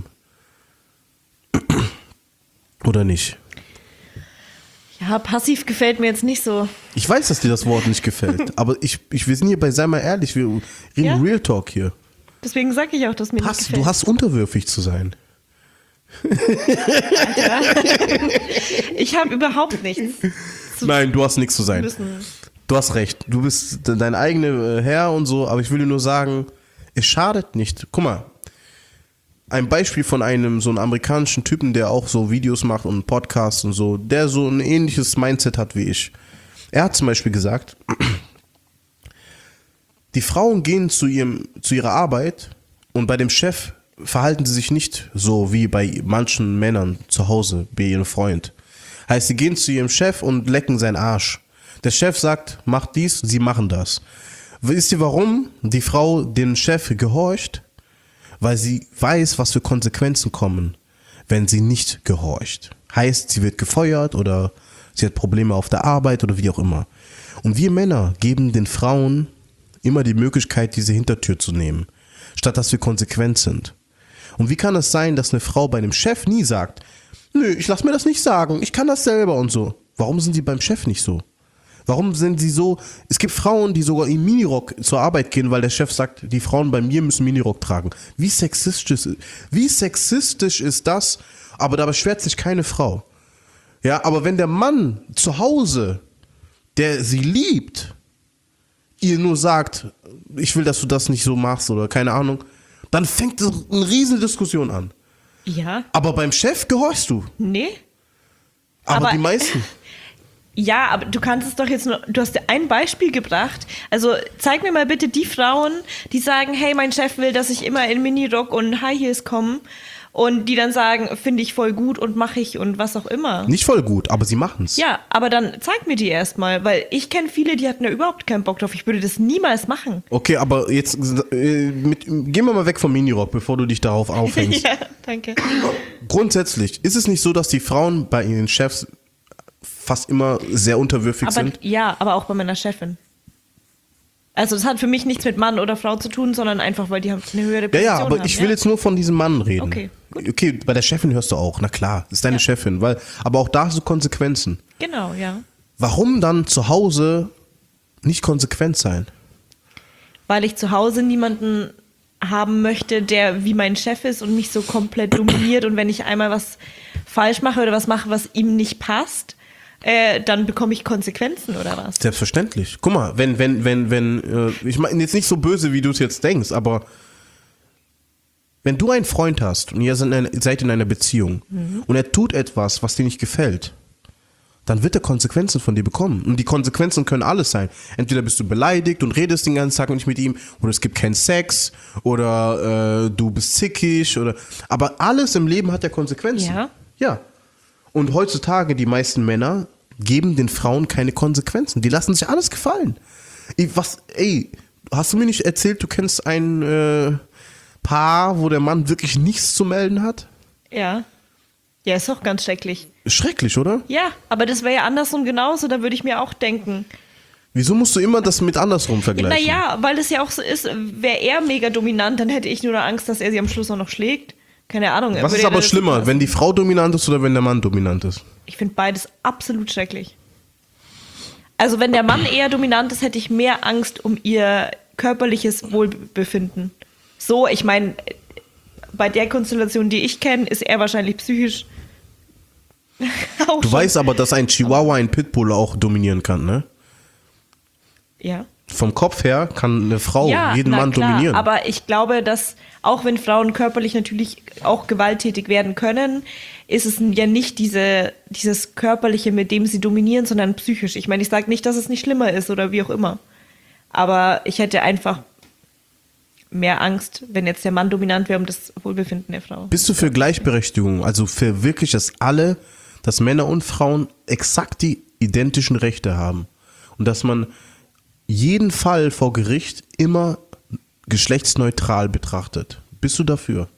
B: Oder nicht?
C: Ja, passiv gefällt mir jetzt nicht so.
B: Ich weiß, dass dir das Wort nicht gefällt, aber ich, ich, wir sind hier bei Sei mal ehrlich, wir reden ja? Real Talk hier.
C: Deswegen sage ich auch, dass mir
B: Pass,
C: nicht gefällt.
B: Du hast unterwürfig zu sein.
C: Alter. Ich habe überhaupt nichts zu
B: Nein, du hast nichts zu sein.
C: müssen.
B: Du hast recht, du bist dein eigener Herr und so, aber ich will dir nur sagen, es schadet nicht. Guck mal, ein Beispiel von einem so einem amerikanischen Typen, der auch so Videos macht und Podcasts und so, der so ein ähnliches Mindset hat wie ich. Er hat zum Beispiel gesagt, die Frauen gehen zu, ihrem, zu ihrer Arbeit und bei dem Chef verhalten sie sich nicht so wie bei manchen Männern zu Hause, bei ihrem Freund. Heißt, sie gehen zu ihrem Chef und lecken seinen Arsch. Der Chef sagt, mach dies, sie machen das. Wisst ihr, warum die Frau dem Chef gehorcht? Weil sie weiß, was für Konsequenzen kommen, wenn sie nicht gehorcht. Heißt, sie wird gefeuert oder sie hat Probleme auf der Arbeit oder wie auch immer. Und wir Männer geben den Frauen immer die Möglichkeit, diese Hintertür zu nehmen, statt dass wir konsequent sind. Und wie kann es sein, dass eine Frau bei einem Chef nie sagt, nö, ich lass mir das nicht sagen, ich kann das selber und so. Warum sind sie beim Chef nicht so? Warum sind sie so, es gibt Frauen, die sogar im Minirock zur Arbeit gehen, weil der Chef sagt, die Frauen bei mir müssen Minirock tragen. Wie sexistisch, wie sexistisch ist das? Aber da beschwert sich keine Frau. Ja, aber wenn der Mann zu Hause, der sie liebt, ihr nur sagt, ich will, dass du das nicht so machst oder keine Ahnung, dann fängt eine riesen Diskussion an.
C: Ja.
B: Aber beim Chef gehorchst du.
C: Nee.
B: Aber,
C: Aber
B: die meisten.
C: Ja, aber du kannst es doch jetzt nur, du hast dir ein Beispiel gebracht. Also zeig mir mal bitte die Frauen, die sagen, hey, mein Chef will, dass ich immer in Minirock und High Heels komme. Und die dann sagen, finde ich voll gut und mache ich und was auch immer.
B: Nicht voll gut, aber sie machen's.
C: Ja, aber dann zeig mir die erstmal, weil ich kenne viele, die hatten ja überhaupt keinen Bock drauf. Ich würde das niemals machen.
B: Okay, aber jetzt äh, mit, gehen wir mal weg vom Minirock, bevor du dich darauf aufhängst.
C: Ja, danke.
B: Grundsätzlich ist es nicht so, dass die Frauen bei ihren Chefs fast immer sehr unterwürfig
C: aber,
B: sind?
C: Ja, aber auch bei meiner Chefin. Also das hat für mich nichts mit Mann oder Frau zu tun, sondern einfach, weil die haben eine höhere Position
B: Ja, ja, aber
C: haben,
B: ich will
C: ja?
B: jetzt nur von diesem Mann reden.
C: Okay, gut.
B: Okay, bei der Chefin hörst du auch, na klar, ist deine
C: Ja.
B: Chefin, weil, aber auch da hast du Konsequenzen.
C: Genau, ja.
B: Warum dann zu Hause nicht konsequent sein?
C: Weil ich zu Hause niemanden haben möchte, der wie mein Chef ist und mich so komplett dominiert, und wenn ich einmal was falsch mache oder was mache, was ihm nicht passt, Äh, dann bekomme ich Konsequenzen oder was?
B: Selbstverständlich. Guck mal, wenn, wenn, wenn, wenn, äh, ich meine jetzt nicht so böse, wie du es jetzt denkst, aber Wenn du einen Freund hast und ihr seid in einer Beziehung mhm. und er tut etwas, was dir nicht gefällt, dann wird er Konsequenzen von dir bekommen. Und die Konsequenzen können alles sein. Entweder bist du beleidigt und redest den ganzen Tag nicht mit ihm, oder es gibt keinen Sex, oder äh, du bist zickig, oder. Aber alles im Leben hat ja Konsequenzen.
C: Ja.
B: Ja. Und heutzutage, die meisten Männer geben den Frauen keine Konsequenzen. Die lassen sich alles gefallen. Ich, was, ey, hast du mir nicht erzählt, du kennst ein äh, Paar, wo der Mann wirklich nichts zu melden hat?
C: Ja. Ja, ist auch ganz schrecklich.
B: Schrecklich, oder?
C: Ja, aber das wäre ja andersrum genauso, da würde ich mir auch denken.
B: Wieso musst du immer das mit andersrum vergleichen?
C: Naja, weil es ja auch so ist, wäre er mega dominant, dann hätte ich nur Angst, dass er sie am Schluss auch noch schlägt. Keine Ahnung.
B: Was ist aber schlimmer, wenn die Frau dominant ist oder wenn der Mann dominant ist?
C: Ich finde beides absolut schrecklich. Also wenn der Mann eher dominant ist, hätte ich mehr Angst um ihr körperliches Wohlbefinden. So, ich meine, bei der Konstellation, die ich kenne, ist er wahrscheinlich psychisch.
B: Du schon. Weißt aber, dass ein Chihuahua einen Pitbull auch dominieren kann, ne?
C: Ja.
B: Vom Kopf her kann eine Frau
C: ja,
B: jeden
C: na,
B: Mann
C: klar,
B: dominieren.
C: Aber ich glaube, dass auch wenn Frauen körperlich natürlich auch gewalttätig werden können, ist es ja nicht diese, dieses Körperliche, mit dem sie dominieren, sondern psychisch. Ich meine, ich sage nicht, dass es nicht schlimmer ist oder wie auch immer. Aber ich hätte einfach mehr Angst, wenn jetzt der Mann dominant wäre, um das Wohlbefinden der Frau.
B: Bist du für Gleichberechtigung, also für wirklich, dass alle, dass Männer und Frauen exakt die identischen Rechte haben und dass man jeden Fall vor Gericht immer geschlechtsneutral betrachtet? Bist du dafür?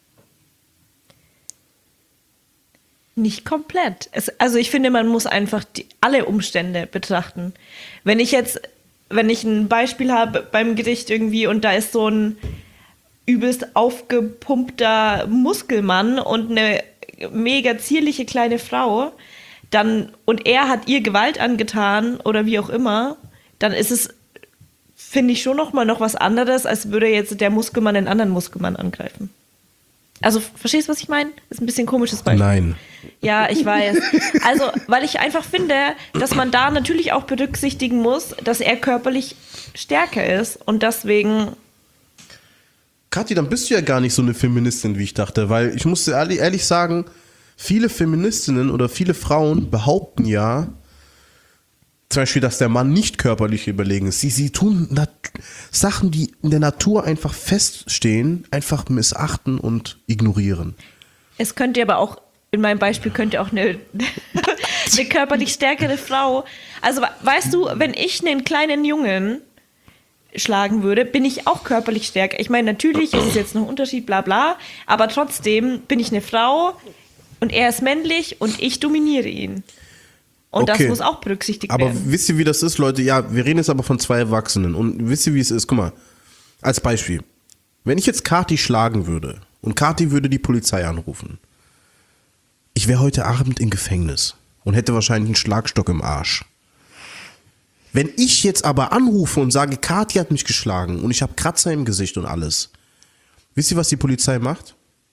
C: Nicht komplett. Es, also ich finde, man muss einfach die, alle Umstände betrachten. Wenn ich jetzt, wenn ich ein Beispiel habe beim Gericht irgendwie und da ist so ein übelst aufgepumpter Muskelmann und eine mega zierliche kleine Frau, dann und er hat ihr Gewalt angetan oder wie auch immer, dann ist es, finde ich, schon noch mal noch was anderes, als würde jetzt der Muskelmann den anderen Muskelmann angreifen. Also, verstehst du, was ich meine? Ist ein bisschen ein komisches Beispiel.
B: Nein.
C: Ja, ich weiß. Also, weil ich einfach finde, dass man da natürlich auch berücksichtigen muss, dass er körperlich stärker ist und deswegen...
B: Kathi, dann bist du ja gar nicht so eine Feministin, wie ich dachte, weil ich muss dir ehrlich, ehrlich sagen, viele Feministinnen oder viele Frauen behaupten ja, zum Beispiel, dass der Mann nicht körperlich überlegen ist. Sie, sie tun Nat- Sachen, die in der Natur einfach feststehen, einfach missachten und ignorieren.
C: Es könnte aber auch, in meinem Beispiel könnte auch eine, eine körperlich stärkere Frau, also weißt du, wenn ich einen kleinen Jungen schlagen würde, bin ich auch körperlich stärker. Ich meine, natürlich ist es jetzt noch ein Unterschied, bla bla, aber trotzdem bin ich eine Frau und er ist männlich und ich dominiere ihn. Und okay. Das muss auch berücksichtigt
B: aber
C: werden.
B: Aber wisst ihr, wie das ist, Leute? Ja, wir reden jetzt aber von zwei Erwachsenen. Und wisst ihr, wie es ist? Guck mal, als Beispiel. Wenn ich jetzt Kathi schlagen würde und Kathi würde die Polizei anrufen, ich wäre heute Abend im Gefängnis und hätte wahrscheinlich einen Schlagstock im Arsch. Wenn ich jetzt aber anrufe und sage, Kathi hat mich geschlagen und ich habe Kratzer im Gesicht und alles, wisst ihr, was die Polizei macht?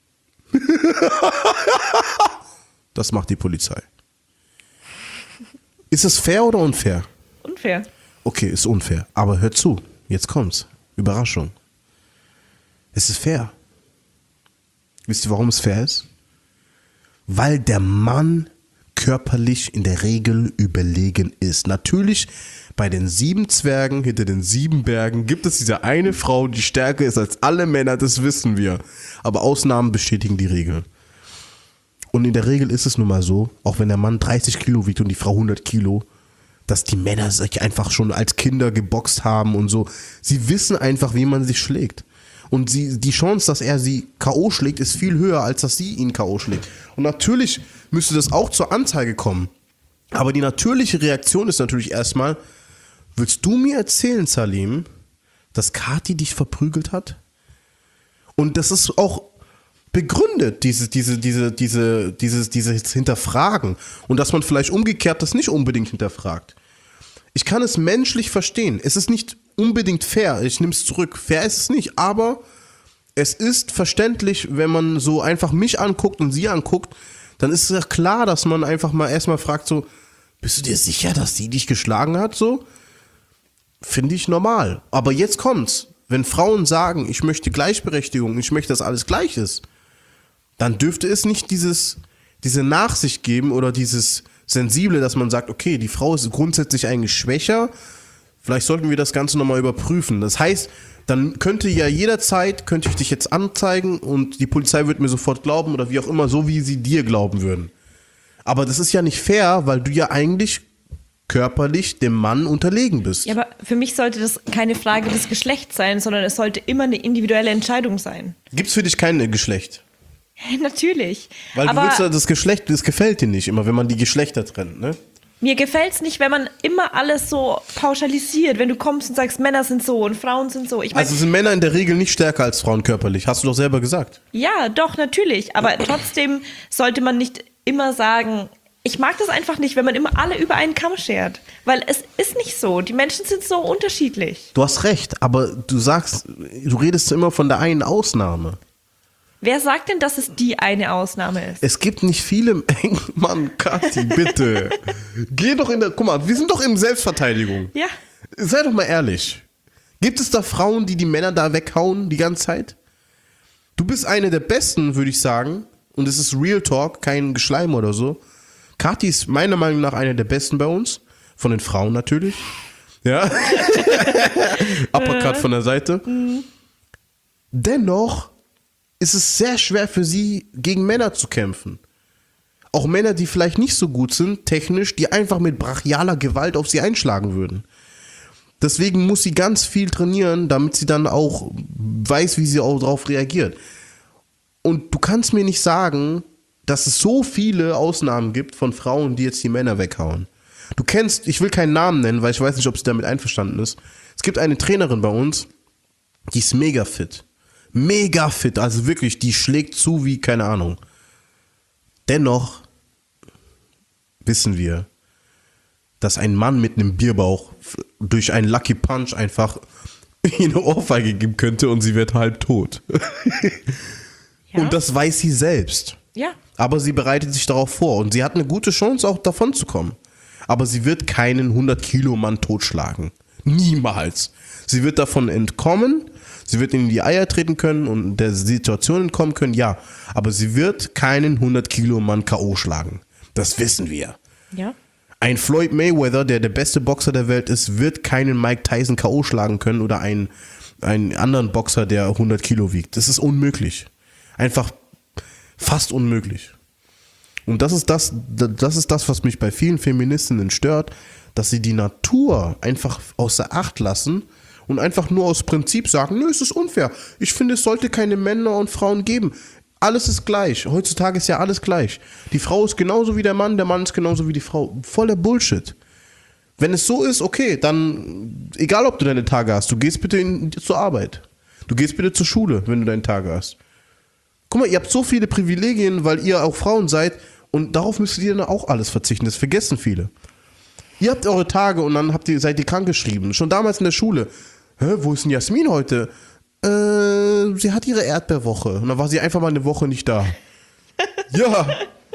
B: Das macht die Polizei. Ist das fair oder unfair?
C: Unfair.
B: Okay, ist unfair. Aber hört zu, jetzt kommt's. Überraschung. Es ist fair. Wisst ihr, warum es fair ist? Weil der Mann körperlich in der Regel überlegen ist. Natürlich, bei den sieben Zwergen hinter den sieben Bergen gibt es diese eine Frau, die stärker ist als alle Männer, das wissen wir. Aber Ausnahmen bestätigen die Regel. Und in der Regel ist es nun mal so, auch wenn der Mann dreißig Kilo wiegt und die Frau hundert Kilo, dass die Männer sich einfach schon als Kinder geboxt haben und so. Sie wissen einfach, wie man sich schlägt. Und sie, die Chance, dass er sie K O schlägt, ist viel höher, als dass sie ihn K O schlägt. Und natürlich müsste das auch zur Anzeige kommen. Aber die natürliche Reaktion ist natürlich erstmal, willst du mir erzählen, Salim, dass Kathi dich verprügelt hat? Und das ist auch begründet, diese, diese, diese, diese, dieses, dieses Hinterfragen. Und dass man vielleicht umgekehrt das nicht unbedingt hinterfragt. Ich kann es menschlich verstehen. Es ist nicht unbedingt fair. Ich nehme es zurück. Fair ist es nicht, aber es ist verständlich, wenn man so einfach mich anguckt und sie anguckt, dann ist es ja klar, dass man einfach mal erstmal fragt so, bist du dir sicher, dass sie dich geschlagen hat? So, finde ich normal. Aber jetzt kommt's. wenn Frauen sagen, ich möchte Gleichberechtigung, ich möchte, dass alles gleich ist, dann dürfte es nicht dieses, diese Nachsicht geben oder dieses Sensible, dass man sagt, okay, die Frau ist grundsätzlich eigentlich schwächer, vielleicht sollten wir das Ganze nochmal überprüfen. Das heißt, dann könnte ja jederzeit, könnte ich dich jetzt anzeigen und die Polizei wird mir sofort glauben oder wie auch immer, so wie sie dir glauben würden. Aber das ist ja nicht fair, weil du ja eigentlich körperlich dem Mann unterlegen bist.
C: Ja, aber für mich sollte das keine Frage des Geschlechts sein, sondern es sollte immer eine individuelle Entscheidung sein.
B: Gibt's für dich kein Geschlecht?
C: Natürlich.
B: Weil
C: aber
B: du willst ja das Geschlecht, das gefällt dir nicht immer, wenn man die Geschlechter trennt, ne?
C: mir gefällt es nicht, wenn man immer alles so pauschalisiert, wenn du kommst und sagst, Männer sind so und Frauen sind so. Ich mein,
B: Also sind Männer in der Regel nicht stärker als Frauen körperlich, hast du doch selber gesagt.
C: ja, doch, natürlich. Aber trotzdem sollte man nicht immer sagen, ich mag das einfach nicht, wenn man immer alle über einen Kamm schert. Weil es ist nicht so. Die Menschen sind so unterschiedlich.
B: Du hast recht, aber du sagst, du redest immer von der einen Ausnahme.
C: Wer sagt denn, dass es die eine Ausnahme ist?
B: Es gibt nicht viele. Mann, Kathi, bitte. Geh doch in der. Guck mal, wir sind doch in Selbstverteidigung.
C: Ja.
B: Sei doch mal ehrlich. Gibt es da Frauen, die die Männer da weghauen die ganze Zeit? Du bist eine der Besten, würde ich sagen. Und es ist Real Talk, kein Geschleim oder so. Kathi ist meiner Meinung nach eine der Besten bei uns. Von den Frauen natürlich. Ja. Uppercut von der Seite. Dennoch ist es sehr schwer für sie, gegen Männer zu kämpfen. Auch Männer, die vielleicht nicht so gut sind, technisch, die einfach mit brachialer Gewalt auf sie einschlagen würden. Deswegen muss sie ganz viel trainieren, damit sie dann auch weiß, wie sie auch darauf reagiert. Und du kannst mir nicht sagen, dass es so viele Ausnahmen gibt von Frauen, die jetzt die Männer weghauen. Du kennst, ich will keinen Namen nennen, weil ich weiß nicht, ob sie damit einverstanden ist. Es gibt eine Trainerin bei uns, die ist mega fit. Mega fit, also wirklich, die schlägt zu wie, keine Ahnung. Dennoch wissen wir, dass ein Mann mit einem Bierbauch durch einen Lucky Punch einfach ihr eine Ohrfeige geben könnte und sie wird halb tot.
C: Ja.
B: Und das weiß sie selbst.
C: Ja.
B: Aber sie bereitet sich darauf vor und sie hat eine gute Chance, auch davon zu kommen. Aber sie wird keinen hundert Kilo Mann totschlagen. Niemals. Sie wird davon entkommen, sie wird in die Eier treten können und der Situation entkommen können, ja. Aber sie wird keinen hundert Kilo Mann K O schlagen. Das wissen wir.
C: Ja.
B: Ein Floyd Mayweather, der der beste Boxer der Welt ist, wird keinen Mike Tyson K O schlagen können oder einen, einen anderen Boxer, der hundert Kilo wiegt. Das ist unmöglich. Einfach fast unmöglich. Und das ist das, das ist das, was mich bei vielen Feministinnen stört, dass sie die Natur einfach außer Acht lassen und einfach nur aus Prinzip sagen, nö, es ist unfair. Ich finde, es sollte keine Männer und Frauen geben. Alles ist gleich. Heutzutage ist ja alles gleich. Die Frau ist genauso wie der Mann, der Mann ist genauso wie die Frau. Voller Bullshit. Wenn es so ist, okay, dann egal, ob du deine Tage hast, du gehst bitte in, zur Arbeit. Du gehst bitte zur Schule, wenn du deine Tage hast. Guck mal, ihr habt so viele Privilegien, weil ihr auch Frauen seid und darauf müsst ihr dann auch alles verzichten. Das vergessen viele. Ihr habt eure Tage und dann habt ihr, seid ihr krankgeschrieben. Schon damals in der Schule. Hä, wo ist denn Jasmin heute? Äh, sie hat ihre Erdbeerwoche. Und dann war sie einfach mal eine Woche nicht da. Ja.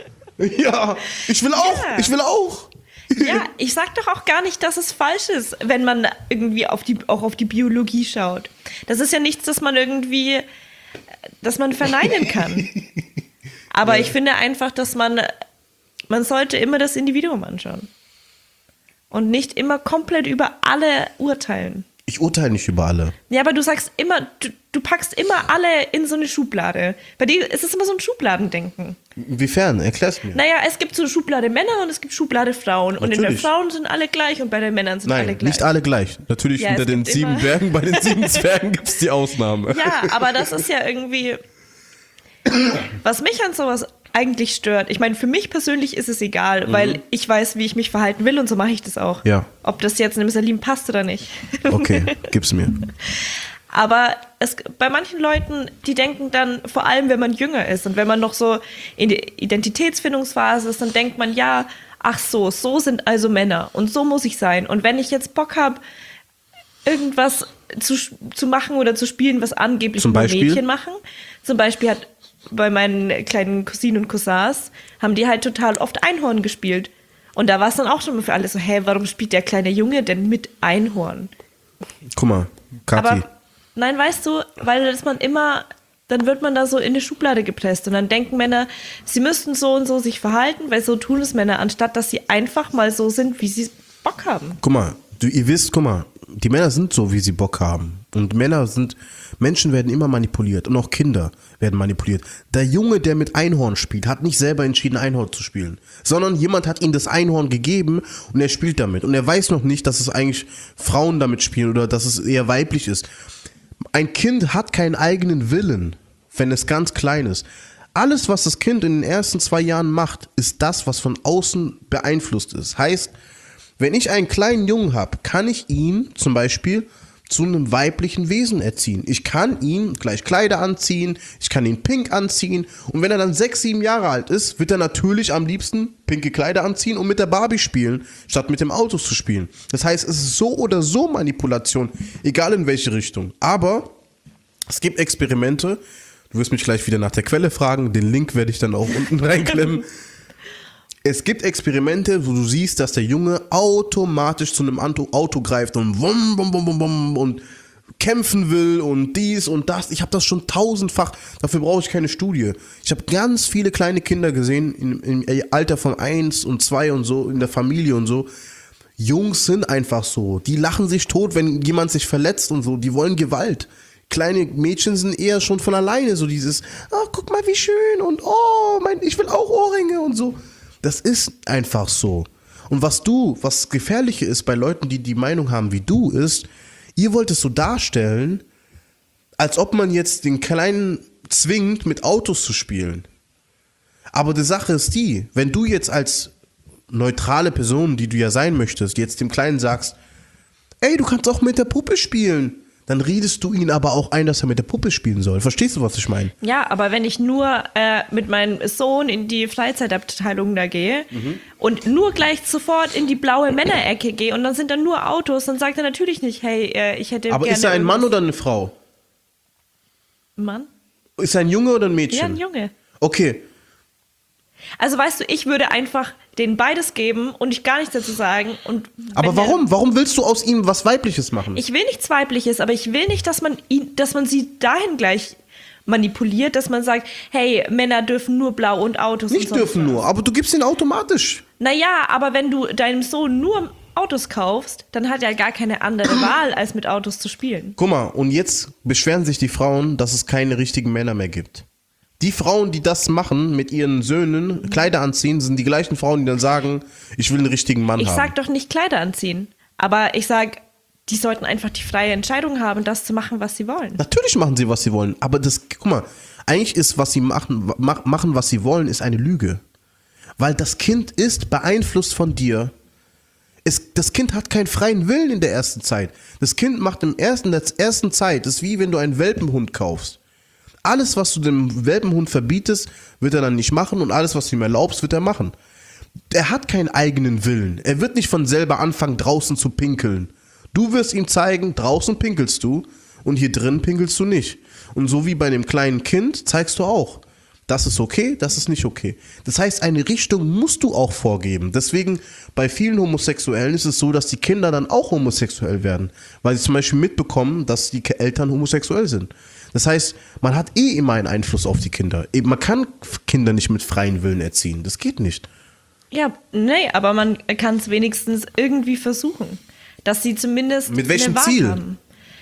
B: Ja. Ich will auch.
C: Ja.
B: Ich will auch.
C: Ja, ich sag doch auch gar nicht, dass es falsch ist, wenn man irgendwie auf die, auch auf die Biologie schaut. Das ist ja nichts, das man irgendwie, dass man verneinen kann. Aber ja. Ich finde einfach, dass man, man sollte immer das Individuum anschauen. Und nicht immer komplett über alle urteilen.
B: Ich urteile nicht über alle.
C: Ja, aber du sagst immer, du, du packst immer alle in so eine Schublade. Bei dir ist es immer so ein Schubladendenken.
B: Inwiefern? Erklär's mir.
C: Naja, es gibt so eine Schublade Männer und es gibt Schublade Frauen.
B: Natürlich.
C: Und in der Frauen sind alle gleich und bei den Männern sind
B: Nein,
C: alle gleich.
B: nicht alle gleich. Natürlich
C: Ja,
B: unter
C: es
B: den
C: gibt
B: sieben
C: immer-
B: Bergen, bei den sieben Zwergen gibt es die Ausnahme.
C: Ja, aber das ist ja irgendwie, was mich an sowas eigentlich stört. Ich meine, für mich persönlich ist es egal, mhm. weil ich weiß, wie ich mich verhalten will und so mache ich das auch.
B: Ja.
C: Ob das jetzt einem Salim passt oder nicht.
B: Okay, gib's mir.
C: Aber es, bei manchen Leuten, die denken dann, vor allem wenn man jünger ist und wenn man noch so in der Identitätsfindungsphase ist, dann denkt man, ja, ach so, so sind also Männer und so muss ich sein. Und wenn ich jetzt Bock habe, irgendwas zu, zu machen oder zu spielen, was angeblich
B: Zum
C: nur
B: Beispiel?
C: Mädchen machen, zum Beispiel hat bei meinen kleinen Cousinen und Cousins, haben die halt total oft Einhorn gespielt. Und da war es dann auch schon für alle so, hä, warum spielt der kleine Junge denn mit Einhorn?
B: Guck mal, Kathi,
C: Aber- Nein, weißt du, weil das man immer, dann wird man da so in eine Schublade gepresst und dann denken Männer, sie müssten so und so sich verhalten, weil so tun es Männer, anstatt dass sie einfach mal so sind, wie sie Bock haben.
B: Guck mal, du, ihr wisst, guck mal, die Männer sind so, wie sie Bock haben. Und Männer sind, Menschen werden immer manipuliert und auch Kinder werden manipuliert. Der Junge, der mit Einhorn spielt, hat nicht selber entschieden, Einhorn zu spielen, sondern jemand hat ihm das Einhorn gegeben und er spielt damit. Und er weiß noch nicht, dass es eigentlich Frauen damit spielen oder dass es eher weiblich ist. Ein Kind hat keinen eigenen Willen, wenn es ganz klein ist. Alles, was das Kind in den ersten zwei Jahren macht, ist das, was von außen beeinflusst ist. Heißt, wenn ich einen kleinen Jungen habe, kann ich ihn zum Beispiel zu einem weiblichen Wesen erziehen. Ich kann ihn gleich Kleider anziehen, ich kann ihn pink anziehen und wenn er dann sechs, sieben Jahre alt ist, wird er natürlich am liebsten pinke Kleider anziehen und mit der Barbie spielen, statt mit dem Auto zu spielen. Das heißt, es ist so oder so Manipulation, egal in welche Richtung. Aber es gibt Experimente, du wirst mich gleich wieder nach der Quelle fragen, den Link werde ich dann auch unten reinklemmen. Es gibt Experimente, wo du siehst, dass der Junge automatisch zu einem Auto greift und wum, wum, wum, wum, wum und kämpfen will und dies und das. Ich habe das schon tausendfach, dafür brauche ich keine Studie. Ich habe ganz viele kleine Kinder gesehen, im, im Alter von eins und zwei und so, in der Familie und so. Jungs sind einfach so, die lachen sich tot, wenn jemand sich verletzt und so, die wollen Gewalt. Kleine Mädchen sind eher schon von alleine so dieses, oh, guck mal wie schön und oh, mein, ich will auch Ohrringe und so. Das ist einfach so. Und was du, was Gefährliche ist bei Leuten, die die Meinung haben wie du, ist, ihr wollt es so darstellen, als ob man jetzt den Kleinen zwingt, mit Autos zu spielen. Aber die Sache ist die, wenn du jetzt als neutrale Person, die du ja sein möchtest, jetzt dem Kleinen sagst, ey, du kannst auch mit der Puppe spielen, dann redest du ihn aber auch ein, dass er mit der Puppe spielen soll. Verstehst du, was ich meine?
C: Ja, aber wenn ich nur äh, mit meinem Sohn in die Freizeitabteilung da gehe mhm. und nur gleich sofort in die blaue Männerecke gehe und dann sind da nur Autos, dann sagt er natürlich nicht, hey, äh, ich hätte
B: aber
C: gerne... Aber
B: ist er ein Mann oder eine Frau?
C: Mann?
B: Ist er ein Junge oder ein Mädchen?
C: Ja, ein Junge.
B: Okay.
C: Also weißt du, ich würde einfach denen beides geben und ich gar nichts dazu sagen. Und
B: aber warum? Der, warum willst du aus ihm was Weibliches machen?
C: Ich will nichts Weibliches, aber ich will nicht, dass man ihn, dass man sie dahin gleich manipuliert, dass man sagt, hey, Männer dürfen nur blau und Autos.
B: Nicht
C: und
B: dürfen nur, aber du gibst ihn automatisch.
C: Naja, aber wenn du deinem Sohn nur Autos kaufst, dann hat er gar keine andere Wahl, als mit Autos zu spielen.
B: Guck mal, und jetzt beschweren sich die Frauen, dass es keine richtigen Männer mehr gibt. Die Frauen, die das machen, mit ihren Söhnen Kleider anziehen, sind die gleichen Frauen, die dann sagen, ich will einen richtigen Mann
C: ich
B: haben.
C: Ich sag doch nicht Kleider anziehen, aber ich sag, die sollten einfach die freie Entscheidung haben, das zu machen, was sie wollen.
B: Natürlich machen sie, was sie wollen, aber das, guck mal, eigentlich ist, was sie machen, machen, was sie wollen, ist eine Lüge. Weil das Kind ist beeinflusst von dir. Es, das Kind hat keinen freien Willen in der ersten Zeit. Das Kind macht im ersten, in der ersten Zeit, das ist wie wenn du einen Welpenhund kaufst. Alles, was du dem Welpenhund verbietest, wird er dann nicht machen und alles, was du ihm erlaubst, wird er machen. Er hat keinen eigenen Willen. Er wird nicht von selber anfangen, draußen zu pinkeln. Du wirst ihm zeigen, draußen pinkelst du und hier drin pinkelst du nicht. Und so wie bei einem kleinen Kind zeigst du auch, das ist okay, das ist nicht okay. Das heißt, eine Richtung musst du auch vorgeben. Deswegen bei vielen Homosexuellen ist es so, dass die Kinder dann auch homosexuell werden, weil sie zum Beispiel mitbekommen, dass die Eltern homosexuell sind. Das heißt, man hat eh immer einen Einfluss auf die Kinder. Man kann Kinder nicht mit freien Willen erziehen. Das geht nicht.
C: Ja, nee, aber man kann es wenigstens irgendwie versuchen, dass sie zumindest
B: mit welchem
C: eine Wahl
B: Ziel?
C: haben.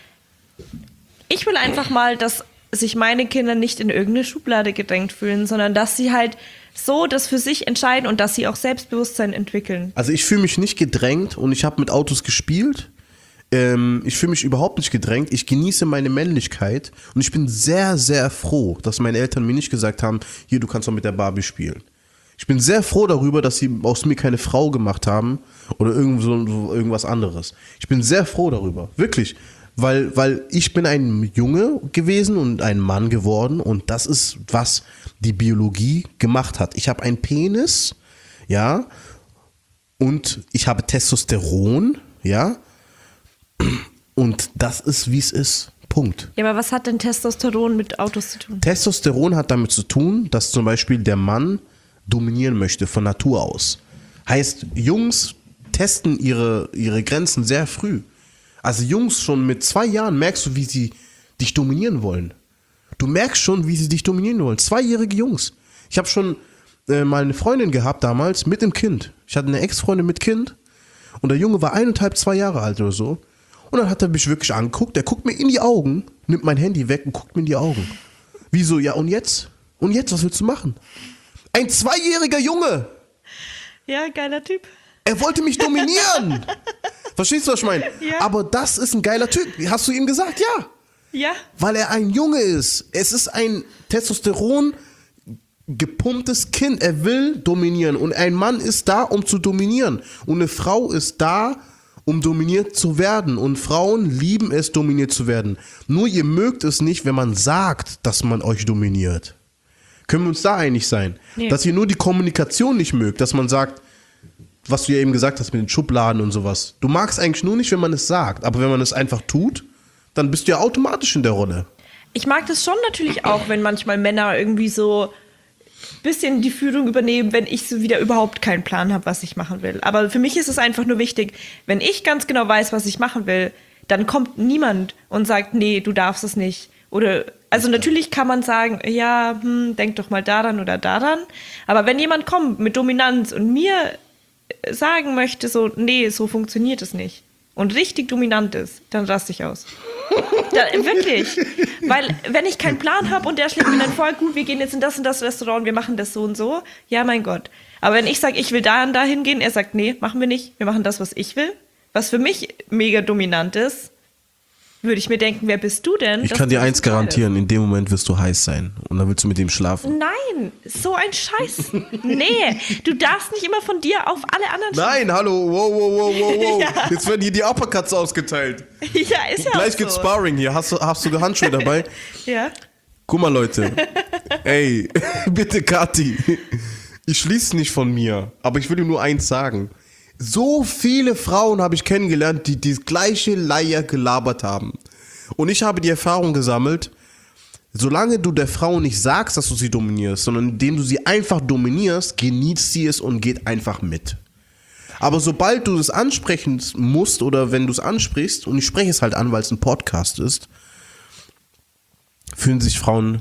C: Ich will einfach mal, dass sich meine Kinder nicht in irgendeine Schublade gedrängt fühlen, sondern dass sie halt so das für sich entscheiden und dass sie auch Selbstbewusstsein entwickeln.
B: Also ich fühle mich nicht gedrängt und ich habe mit Autos gespielt. Ähm, ich fühle mich überhaupt nicht gedrängt. Ich genieße meine Männlichkeit und ich bin sehr, sehr froh, dass meine Eltern mir nicht gesagt haben, hier, du kannst doch mit der Barbie spielen. Ich bin sehr froh darüber, dass sie aus mir keine Frau gemacht haben oder irgend so, so irgendwas anderes. Ich bin sehr froh darüber, wirklich. Weil, weil ich bin ein Junge gewesen und ein Mann geworden und das ist, was die Biologie gemacht hat. Ich habe einen Penis, ja, und ich habe Testosteron, ja, und das ist, wie es ist. Punkt.
C: Ja, aber was hat denn Testosteron mit Autos zu tun?
B: Testosteron hat damit zu tun, dass zum Beispiel der Mann dominieren möchte von Natur aus. Heißt, Jungs testen ihre, ihre Grenzen sehr früh. Also Jungs schon mit zwei Jahren merkst du, wie sie dich dominieren wollen. Du merkst schon, wie sie dich dominieren wollen. Zweijährige Jungs. Ich habe schon äh, mal eine Freundin gehabt damals mit dem Kind. Ich hatte eine Ex-Freundin mit Kind und der Junge war eineinhalb, zwei Jahre alt oder so. Und dann hat er mich wirklich angeguckt. Der guckt mir in die Augen, nimmt mein Handy weg und guckt mir in die Augen. Wieso? Ja, und jetzt? Und jetzt, was willst du machen? Ein zweijähriger Junge!
C: Ja, geiler Typ.
B: Er wollte mich dominieren! Verstehst du, was ich meine?
C: Ja.
B: Aber das ist ein geiler Typ. Hast du ihm gesagt? Ja.
C: Ja.
B: Weil er ein Junge ist. Es ist ein Testosteron gepumptes Kind. Er will dominieren. Und ein Mann ist da, um zu dominieren. Und eine Frau ist da, um dominiert zu werden. Und Frauen lieben es, dominiert zu werden. Nur ihr mögt es nicht, wenn man sagt, dass man euch dominiert. Können wir uns da einig sein?
C: Nee.
B: Dass ihr nur die Kommunikation nicht mögt. Dass man sagt, was du ja eben gesagt hast mit den Schubladen und sowas. Du magst eigentlich nur nicht, wenn man es sagt. Aber wenn man es einfach tut, dann bist du ja automatisch in der Rolle.
C: Ich mag das schon natürlich auch, wenn manchmal Männer irgendwie so ein bisschen die Führung übernehmen, wenn ich so wieder überhaupt keinen Plan habe, was ich machen will. Aber für mich ist es einfach nur wichtig, wenn ich ganz genau weiß, was ich machen will, dann kommt niemand und sagt, nee, du darfst es nicht. Oder, also natürlich kann man sagen, ja, hm, denk doch mal daran oder daran. Aber wenn jemand kommt mit Dominanz und mir sagen möchte, so, nee, so funktioniert es nicht, und richtig dominant ist, dann raste ich aus. Da, wirklich. Weil, wenn ich keinen Plan habe und der schlägt mir dann vor, gut, wir gehen jetzt in das und das Restaurant, wir machen das so und so, ja, mein Gott. Aber wenn ich sage, ich will da und da hingehen, er sagt, nee, machen wir nicht, wir machen das, was ich will, was für mich mega dominant ist, würde ich mir denken, wer bist du denn?
B: Ich kann dir eins garantieren, in dem Moment wirst du heiß sein und dann willst du mit ihm schlafen.
C: Nein, so ein Scheiß. Nee, du darfst nicht immer von dir auf alle anderen
B: Nein, hallo, wow, wow, wow, wow, wow.
C: Ja.
B: Jetzt werden hier die Uppercuts ausgeteilt.
C: Ja, ist ja
B: Gleich
C: auch
B: gibt's
C: so.
B: Sparring hier. Hast du, hast du Handschuhe dabei?
C: Ja.
B: Guck mal, Leute. Ey, bitte, Kathi. Ich schließe nicht von mir, aber ich will dir nur eins sagen. So viele Frauen habe ich kennengelernt, die die gleiche Leier gelabert haben. Und ich habe die Erfahrung gesammelt, solange du der Frau nicht sagst, dass du sie dominierst, sondern indem du sie einfach dominierst, genießt sie es und geht einfach mit. Aber sobald du es ansprechen musst oder wenn du es ansprichst, und ich spreche es halt an, weil es ein Podcast ist, fühlen sich Frauen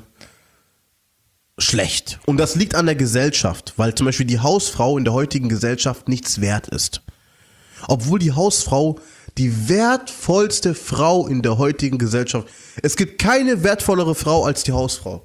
B: schlecht. Und das liegt an der Gesellschaft, weil zum Beispiel die Hausfrau in der heutigen Gesellschaft nichts wert ist. Obwohl die Hausfrau die wertvollste Frau in der heutigen Gesellschaft. Es gibt keine wertvollere Frau als die Hausfrau.